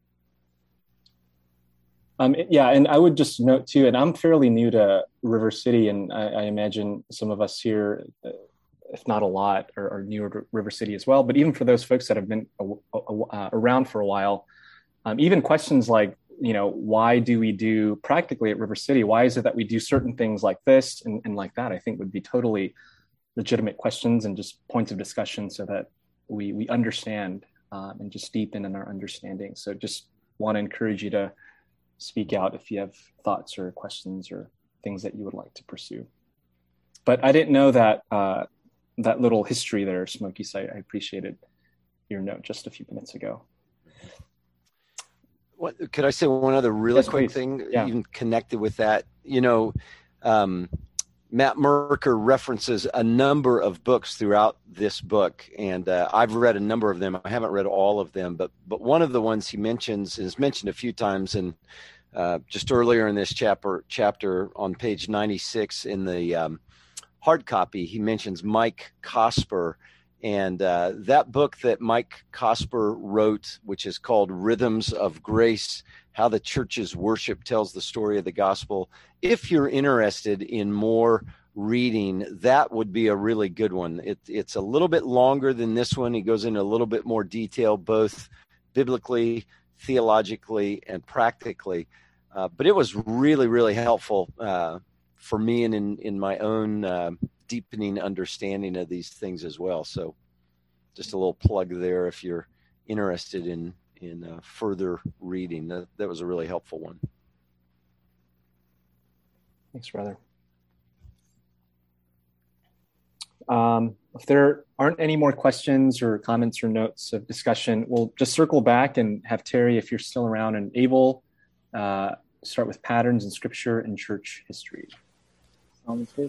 Um, yeah, and I would just note too, and I'm fairly new to River City, and I, I imagine some of us here, if not a lot, are, are newer to River City as well. But even for those folks that have been a, a, a, around for a while, um, even questions like, you know, why do we do practically at River City? Why is it that we do certain things like this and, and like that? I think would be totally legitimate questions and just points of discussion so that we we understand um, and just deepen in our understanding. So just want to encourage you to speak out if you have thoughts or questions or things that you would like to pursue. But I didn't know that uh, that little history there, Smokey, so I, I appreciated your note just a few minutes ago. What, could I say one other really Yes, quick please. thing, Yeah. even connected with that? You know, um, Matt Merker references a number of books throughout this book, and uh, I've read a number of them. I haven't read all of them, but but one of the ones he mentions is mentioned a few times, and uh, just earlier in this chapter, chapter on page ninety-six in the um, hard copy, he mentions Mike Cosper, and uh, that book that Mike Cosper wrote, which is called Rhythms of Grace, How the Church's Worship Tells the Story of the Gospel. If you're interested in more reading, that would be a really good one. It, it's a little bit longer than this one. He goes into a little bit more detail, both biblically, theologically, and practically. Uh, but it was really, really helpful uh, for me and in, in my own uh, deepening understanding of these things as well. So just a little plug there if you're interested in in uh, further reading. That, that was a really helpful one. Thanks, brother. Um, if there aren't any more questions or comments or notes of discussion, we'll just circle back and have Terry, if you're still around and able, uh, start with patterns in scripture and church history. Sounds good.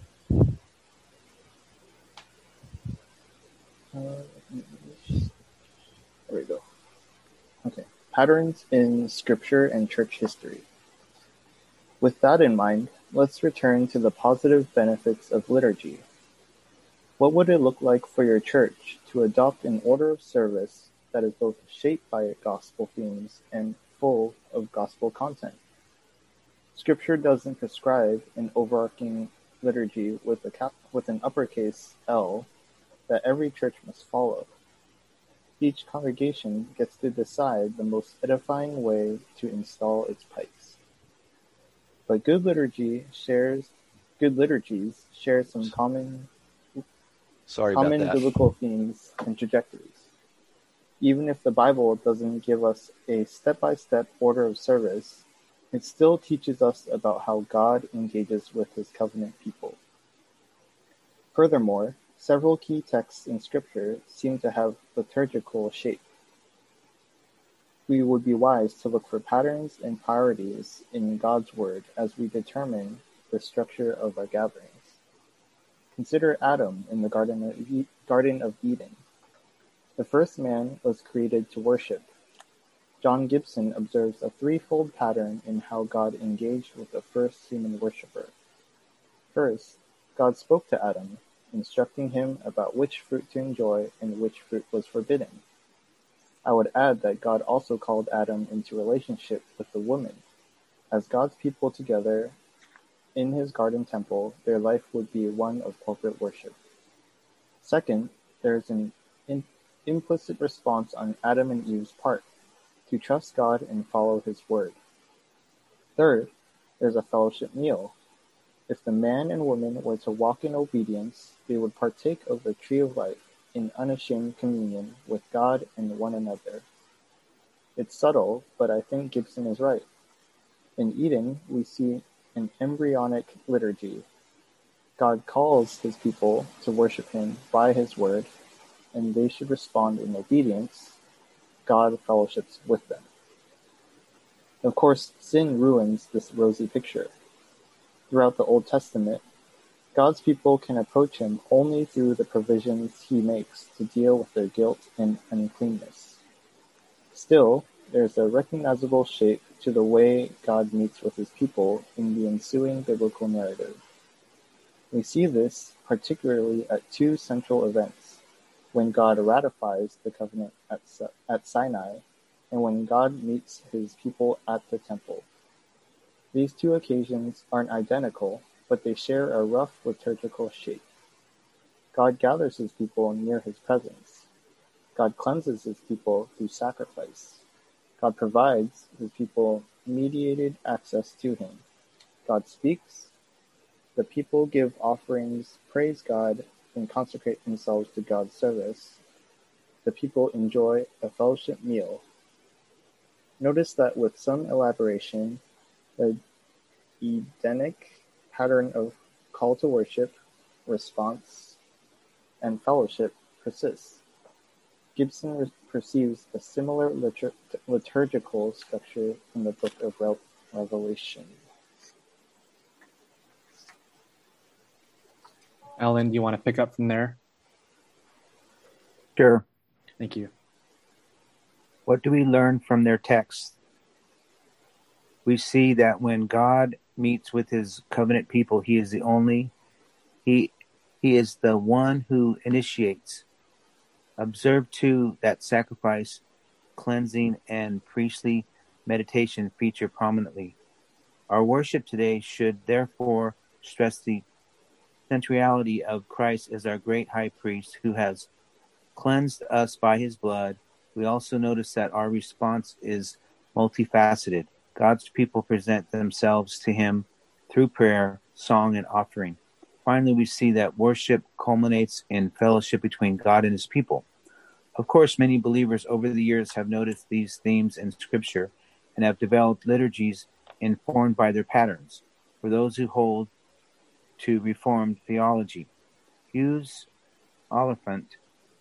Uh, there we go. Okay. Patterns in scripture and church history. With that in mind, let's return to the positive benefits of liturgy. What would it look like for your church to adopt an order of service that is both shaped by gospel themes and full of gospel content. Scripture doesn't prescribe an overarching liturgy with a cap- with an uppercase L that every church must follow. Each congregation gets to decide the most edifying way to install its pipes. But good liturgy shares good liturgies share some common Sorry common about that. biblical themes and trajectories. Even if the Bible doesn't give us a step-by-step order of service, it still teaches us about how God engages with his covenant people. Furthermore, several key texts in Scripture seem to have liturgical shape. We would be wise to look for patterns and priorities in God's Word as we determine the structure of our gatherings. Consider Adam in the Garden of, e- Garden of Eden. The first man was created to worship. John Gibson observes a threefold pattern in how God engaged with the first human worshiper. First, God spoke to Adam, instructing him about which fruit to enjoy and which fruit was forbidden. I would add that God also called Adam into relationship with the woman. As God's people together in his garden temple, their life would be one of corporate worship. Second, there is an in- implicit response on Adam and Eve's part, to trust God and follow his word. Third, there's a fellowship meal. If the man and woman were to walk in obedience, they would partake of the tree of life in unashamed communion with God and one another. It's subtle, but I think Gibson is right. In Eden, we see an embryonic liturgy. God calls his people to worship him by his word, and they should respond in obedience. God fellowships with them. Of course, sin ruins this rosy picture. Throughout the Old Testament, God's people can approach him only through the provisions he makes to deal with their guilt and uncleanness. Still, there's a recognizable shape to the way God meets with his people in the ensuing biblical narrative. We see this particularly at two central events: when God ratifies the covenant at, at Sinai, and when God meets his people at the temple. These two occasions aren't identical, but they share a rough liturgical shape. God gathers his people near his presence. God cleanses his people through sacrifice. God provides his people mediated access to him. God speaks. The people give offerings, praise God, and consecrate themselves to God's service. The people enjoy a fellowship meal. Notice that with some elaboration, the Edenic pattern of call to worship, response, and fellowship persists. Gibson re- perceives a similar litur- liturgical structure in the book of Re- Revelation. Alan, do you want to pick up from there? Sure. Thank you. What do we learn from their text? We see that when God meets with his covenant people, he is the only, he, he is the one who initiates. Observe too that sacrifice, cleansing, and priestly meditation feature prominently. Our worship today should therefore stress the centrality of Christ as our great high priest who has cleansed us by his blood. We also notice that our response is multifaceted. God's people present themselves to him through prayer, song, and offering. Finally, we see that worship culminates in fellowship between God and his people. Of course, many believers over the years have noticed these themes in Scripture and have developed liturgies informed by their patterns. For those who hold to Reformed theology, Hughes Oliphant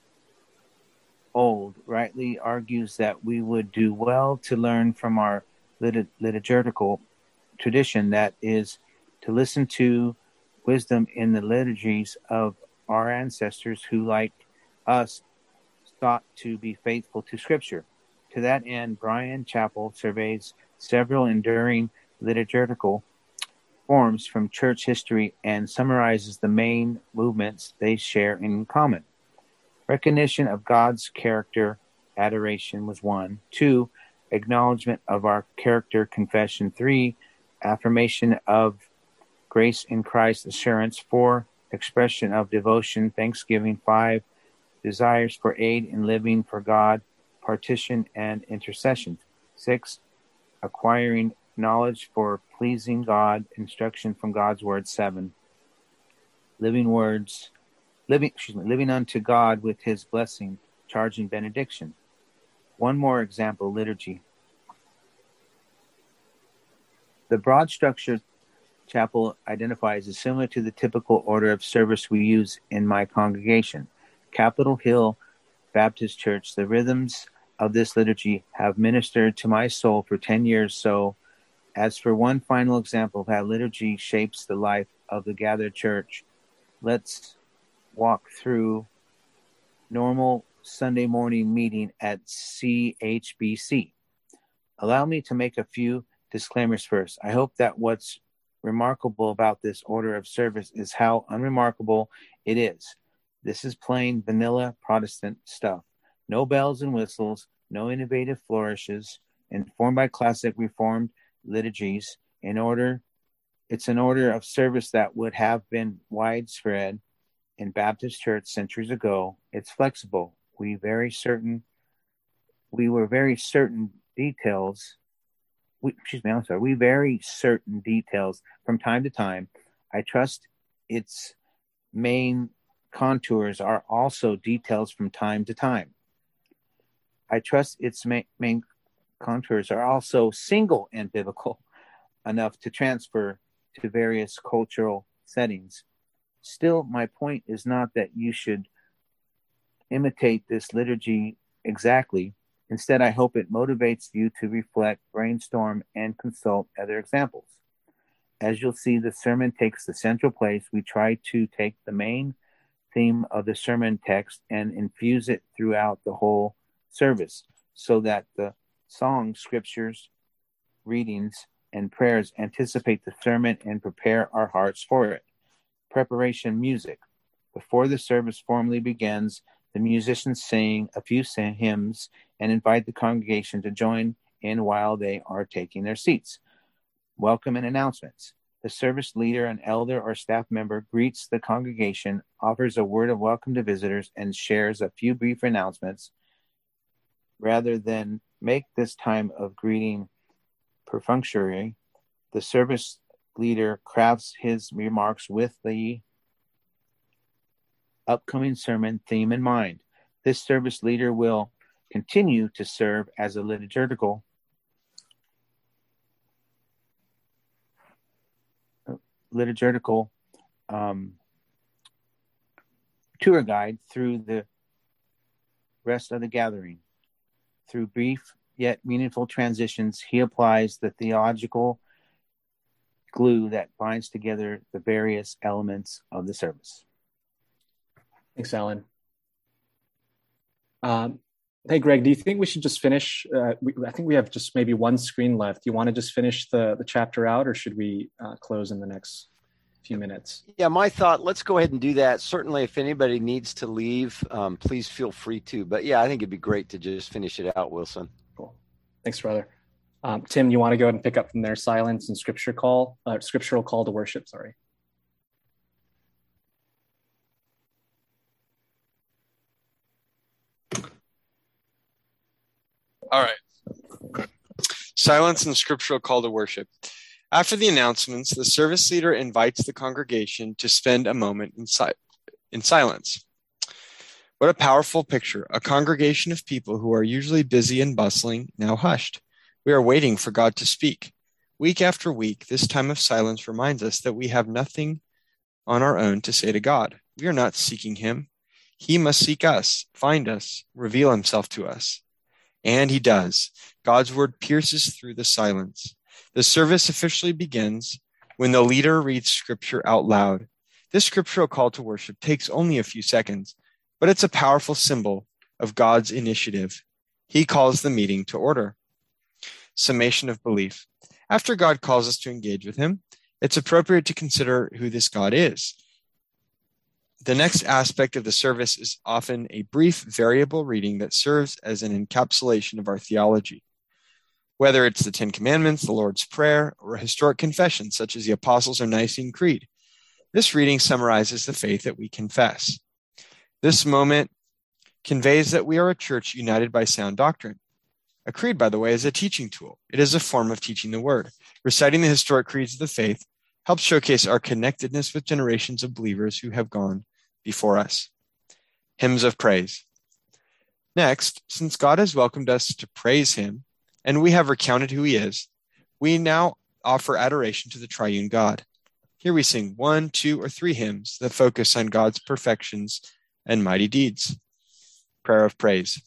Old rightly argues that we would do well to learn from our lit- liturgical tradition, that is, to listen to wisdom in the liturgies of our ancestors who, like us, sought to be faithful to Scripture. To that end, Bryan Chapell surveys several enduring liturgical forms from church history and summarizes the main movements they share in common. Recognition of God's character, adoration was one. Two, acknowledgement of our character confession. Three, affirmation of grace in Christ assurance. Four, expression of devotion, thanksgiving. Five, desires for aid in living for God, partition and intercession. Six, acquiring knowledge for pleasing God, instruction from God's word. Seven, living words, living, excuse me, living unto God with his blessing, charging benediction. One more example, liturgy. The broad structure chapel identifies is similar to the typical order of service we use in my congregation, Capitol Hill Baptist Church. The rhythms of this liturgy have ministered to my soul for ten years. So, as for one final example of how liturgy shapes the life of the gathered church, let's walk through normal Sunday morning meeting at C H B C. Allow me to make a few disclaimers first. I hope that what's remarkable about this order of service is how unremarkable it is. This is plain vanilla Protestant stuff. No bells and whistles, no innovative flourishes, informed by classic Reformed liturgies. In order, it's an order of service that would have been widespread in Baptist church centuries ago. It's flexible. We very certain, we were very certain details. We, excuse me, I'm sorry. We vary certain details from time to time. I trust its main contours are also details from time to time. I trust its main, main contours are also single and biblical enough to transfer to various cultural settings. Still, my point is not that you should imitate this liturgy exactly. Instead, I hope it motivates you to reflect, brainstorm, and consult other examples. As you'll see, the sermon takes the central place. We try to take the main theme of the sermon text and infuse it throughout the whole service so that the songs, scriptures, readings, and prayers anticipate the sermon and prepare our hearts for it. Preparation music. Before the service formally begins, the musicians sing a few hymns and invite the congregation to join in while they are taking their seats. Welcome and announcements. The service leader, an elder or staff member, greets the congregation, offers a word of welcome to visitors, and shares a few brief announcements. Rather than make this time of greeting perfunctory, the service leader crafts his remarks with the upcoming sermon theme in mind. This service leader will continue to serve as a liturgical liturgical um, tour guide through the rest of the gathering. Through brief yet meaningful transitions, he applies the theological glue that binds together the various elements of the service. Thanks, Alan. Um, hey, Greg, do you think we should just finish? Uh, we, I think we have just maybe one screen left. Do you want to just finish the, the chapter out, or should we uh, close in the next few minutes? Yeah, my thought, let's go ahead and do that. Certainly, if anybody needs to leave, um, please feel free to. But yeah, I think it'd be great to just finish it out, Wilson. Cool. Thanks, brother. Um, Tim, you want to go ahead and pick up from there? Silence and scripture call, uh, scriptural call to worship, sorry. All right. Silence and scriptural call to worship. After the announcements, the service leader invites the congregation to spend a moment in, si- in silence. What a powerful picture. A congregation of people who are usually busy and bustling, now hushed. We are waiting for God to speak. Week after week, this time of silence reminds us that we have nothing on our own to say to God. We are not seeking him. He must seek us, find us, reveal himself to us. And he does. God's word pierces through the silence. The service officially begins when the leader reads scripture out loud. This scriptural call to worship takes only a few seconds, but it's a powerful symbol of God's initiative. He calls the meeting to order. Summation of belief. After God calls us to engage with him, it's appropriate to consider who this God is. The next aspect of the service is often a brief variable reading that serves as an encapsulation of our theology. whether it's the Ten Commandments, the Lord's Prayer, or a historic confession such as the Apostles' or Nicene Creed. This reading summarizes the faith that we confess. This moment conveys that we are a church united by sound doctrine. A creed, by the way, is a teaching tool. It is a form of teaching the word. Reciting the historic creeds of the faith helps showcase our connectedness with generations of believers who have gone before us. Hymns of praise. Next, since God has welcomed us to praise him, and we have recounted who he is, we now offer adoration to the triune God. Here we sing one, two, or three hymns that focus on God's perfections and mighty deeds. Prayer of praise.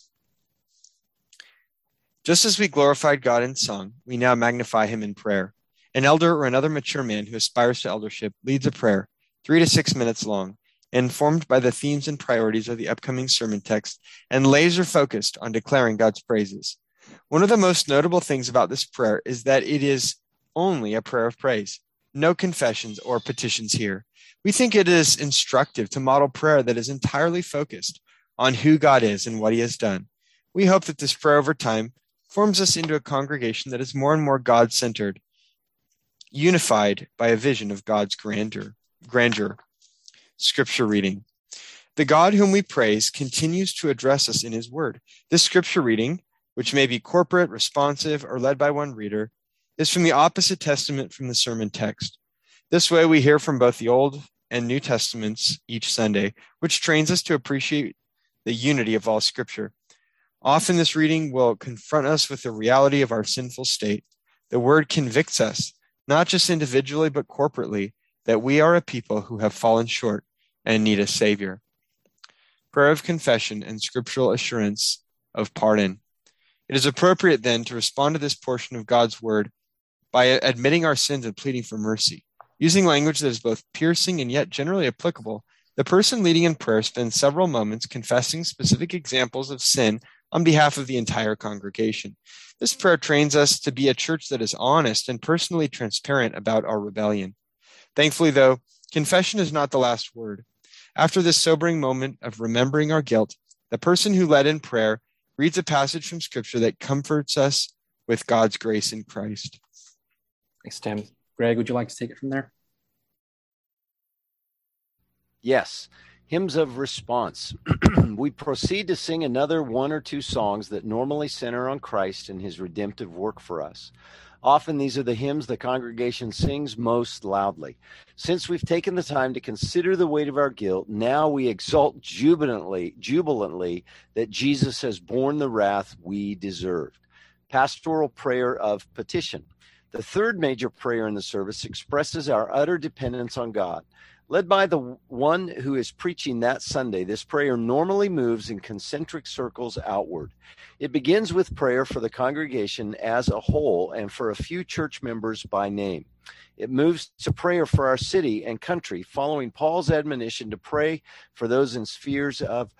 Just as we glorified God in song, we now magnify him in prayer. An elder or another mature man who aspires to eldership leads a prayer, three to six minutes long, informed by the themes and priorities of the upcoming sermon text, and laser focused on declaring God's praises. One of the most notable things about this prayer is that it is only a prayer of praise. No confessions or petitions here. We think it is instructive to model prayer that is entirely focused on who God is and what he has done. We hope that this prayer over time forms us into a congregation that is more and more God-centered, unified by a vision of God's grandeur. grandeur. Scripture reading. The God whom we praise continues to address us in his word. This scripture reading, which may be corporate, responsive, or led by one reader, is from the opposite testament from the sermon text. This way we hear from both the Old and New Testaments each Sunday, which trains us to appreciate the unity of all scripture. Often this reading will confront us with the reality of our sinful state. The word convicts us, not just individually, but corporately, that we are a people who have fallen short and need a Savior. Prayer of confession and scriptural assurance of pardon. It is appropriate then to respond to this portion of God's word by admitting our sins and pleading for mercy. Using language that is both piercing and yet generally applicable, the person leading in prayer spends several moments confessing specific examples of sin on behalf of the entire congregation. This prayer trains us to be a church that is honest and personally transparent about our rebellion. Thankfully, though, confession is not the last word. After this sobering moment of remembering our guilt, the person who led in prayer reads a passage from Scripture that comforts us with God's grace in Christ. Thanks, Tim. Greg, would you like to take it from there? Yes. Hymns of response. We proceed to sing another one or two songs that normally center on Christ and his redemptive work for us. Often these are the hymns the congregation sings most loudly. Since we've taken the time to consider the weight of our guilt, now we exult jubilantly, jubilantly that Jesus has borne the wrath we deserved. Pastoral prayer of petition. The third major prayer in the service expresses our utter dependence on God. Led by the one who is preaching that Sunday, this prayer normally moves in concentric circles outward. It begins with prayer for the congregation as a whole and for a few church members by name. It moves to prayer for our city and country, following Paul's admonition to pray for those in spheres of,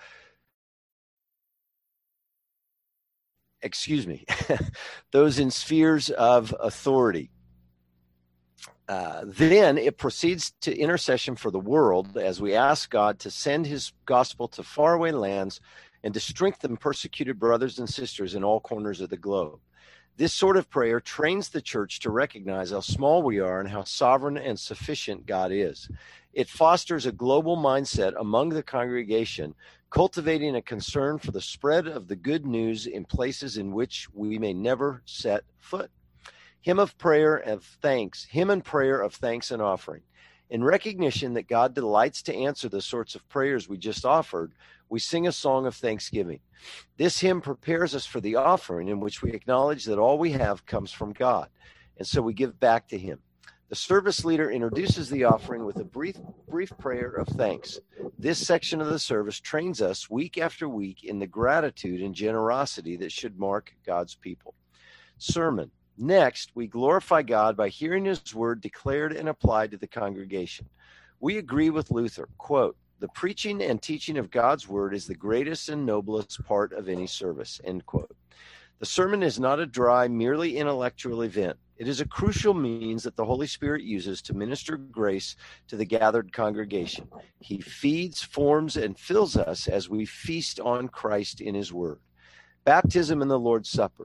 excuse me, those in spheres of authority. Uh, then it proceeds to intercession for the world as we ask God to send his gospel to faraway lands and to strengthen persecuted brothers and sisters in all corners of the globe. This sort of prayer trains the church to recognize how small we are and how sovereign and sufficient God is. It fosters a global mindset among the congregation, cultivating a concern for the spread of the good news in places in which we may never set foot. Hymn of prayer of thanks, hymn and prayer of thanks and offering. In recognition that God delights to answer the sorts of prayers we just offered, we sing a song of thanksgiving. This hymn prepares us for the offering in which we acknowledge that all we have comes from God, and so we give back to him. The service leader introduces the offering with a brief, brief prayer of thanks. This section of the service trains us week after week in the gratitude and generosity that should mark God's people. Sermon. Next, we glorify God by hearing his word declared and applied to the congregation. We agree with Luther, quote, "The preaching and teaching of God's word is the greatest and noblest part of any service," end quote. The sermon is not a dry, merely intellectual event. It is a crucial means that the Holy Spirit uses to minister grace to the gathered congregation. He feeds, forms, and fills us as we feast on Christ in his word. Baptism and the Lord's Supper.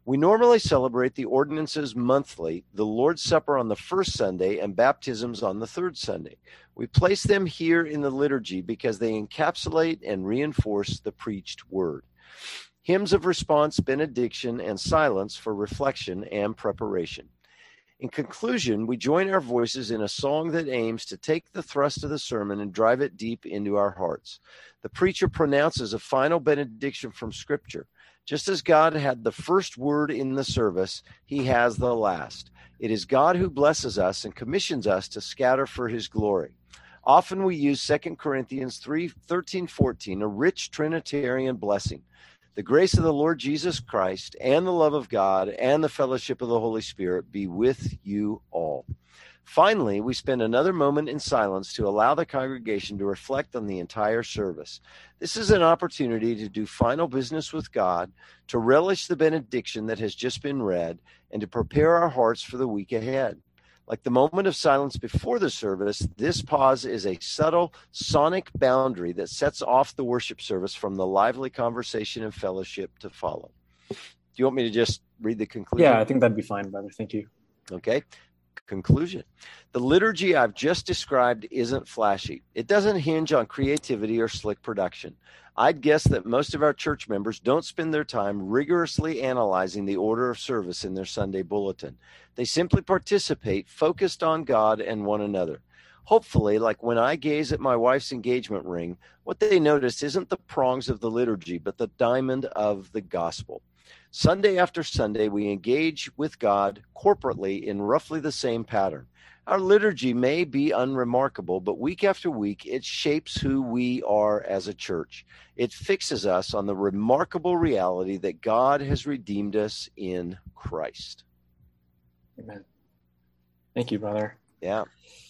We normally celebrate the ordinances monthly, the Lord's Supper on the first Sunday, and baptisms on the third Sunday. We place them here in the liturgy because they encapsulate and reinforce the preached word. Hymns of response, benediction, and silence for reflection and preparation. In conclusion, we join our voices in a song that aims to take the thrust of the sermon and drive it deep into our hearts. The preacher pronounces a final benediction from Scripture. Just as God had the first word in the service, he has the last. It is God who blesses us and commissions us to scatter for his glory. Often we use Second Corinthians three, thirteen, fourteen, a rich Trinitarian blessing. The grace of the Lord Jesus Christ and the love of God and the fellowship of the Holy Spirit be with you all. Finally, we spend another moment in silence to allow the congregation to reflect on the entire service. This is an opportunity to do final business with God, to relish the benediction that has just been read, and to prepare our hearts for the week ahead. Like the moment of silence before the service, this pause is a subtle sonic boundary that sets off the worship service from the lively conversation and fellowship to follow. Do you want me to just read the conclusion? Yeah, I think that'd be fine, brother. Thank you. Okay. Conclusion. The liturgy I've just described isn't flashy. It doesn't hinge on creativity or slick production. I'd guess that most of our church members don't spend their time rigorously analyzing the order of service in their Sunday bulletin. They simply participate, focused on God and one another. Hopefully, like when I gaze at my wife's engagement ring, what they notice isn't the prongs of the liturgy, but the diamond of the gospel. Sunday after Sunday, we engage with God corporately in roughly the same pattern. Our liturgy may be unremarkable, but week after week, it shapes who we are as a church. It fixes us on the remarkable reality that God has redeemed us in Christ. Amen. Thank you, brother. Yeah.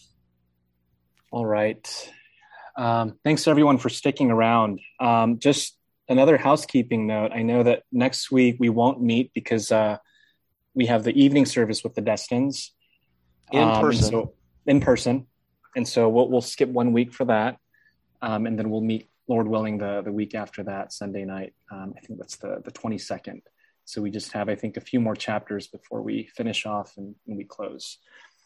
All right. Um, thanks, everyone, for sticking around. Um, just another housekeeping note. I know that next week we won't meet because uh, we have the evening service with the Destins. In um, person. So, in person. And so we'll, we'll skip one week for that. Um, and then we'll meet, Lord willing, the, the week after that, Sunday night. Um, I think that's the, the twenty-second. So we just have, I think, a few more chapters before we finish off and, and we close.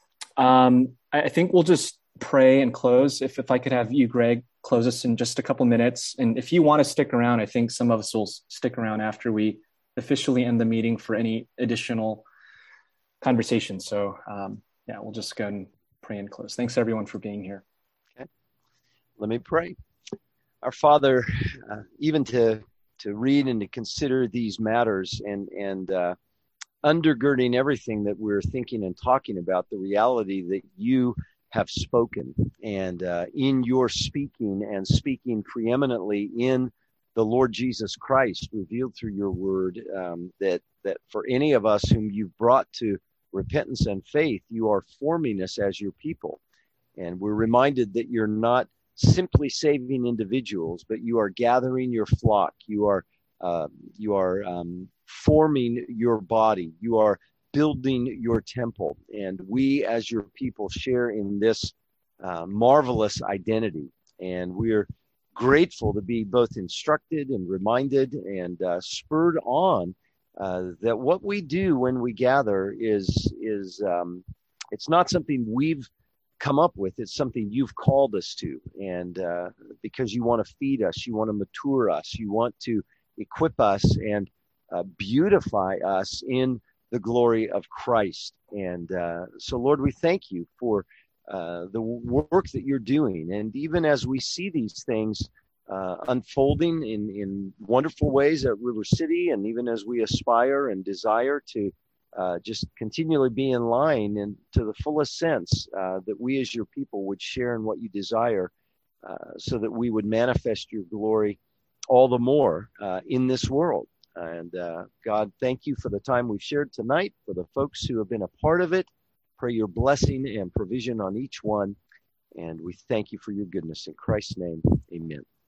Um, I, I think we'll just pray and close. If, if I could have you, Greg, close us in just a couple minutes. And if you want to stick around, I think some of us will stick around after we officially end the meeting for any additional conversation. So um, yeah, we'll just go and pray and close. Thanks everyone for being here. Okay. Let me pray. Our Father, uh, even to to read and to consider these matters and, and uh, undergirding everything that we're thinking and talking about, the reality that you have spoken, and uh, in your speaking and speaking preeminently in the Lord Jesus Christ revealed through your word, um, that that for any of us whom you've brought to repentance and faith, you are forming us as your people. And we're reminded that you're not simply saving individuals, but you are gathering your flock. You are uh, you are um, forming your body. You are building your temple. And we as your people share in this uh, marvelous identity. And we're grateful to be both instructed and reminded and uh, spurred on uh, that what we do when we gather is, is um, it's not something we've come up with. It's something you've called us to. And uh, because you want to feed us, you want to mature us, you want to equip us and uh, beautify us in the glory of Christ. And uh, so, Lord, we thank you for uh, the work that you're doing. And even as we see these things uh, unfolding in, in wonderful ways at River City, and even as we aspire and desire to uh, just continually be in line and to the fullest sense uh, that we as your people would share in what you desire, uh, so that we would manifest your glory all the more uh, in this world. And uh, God, thank you for the time we've shared tonight, for the folks who have been a part of it. Pray your blessing and provision on each one. And we thank you for your goodness. In Christ's name, amen.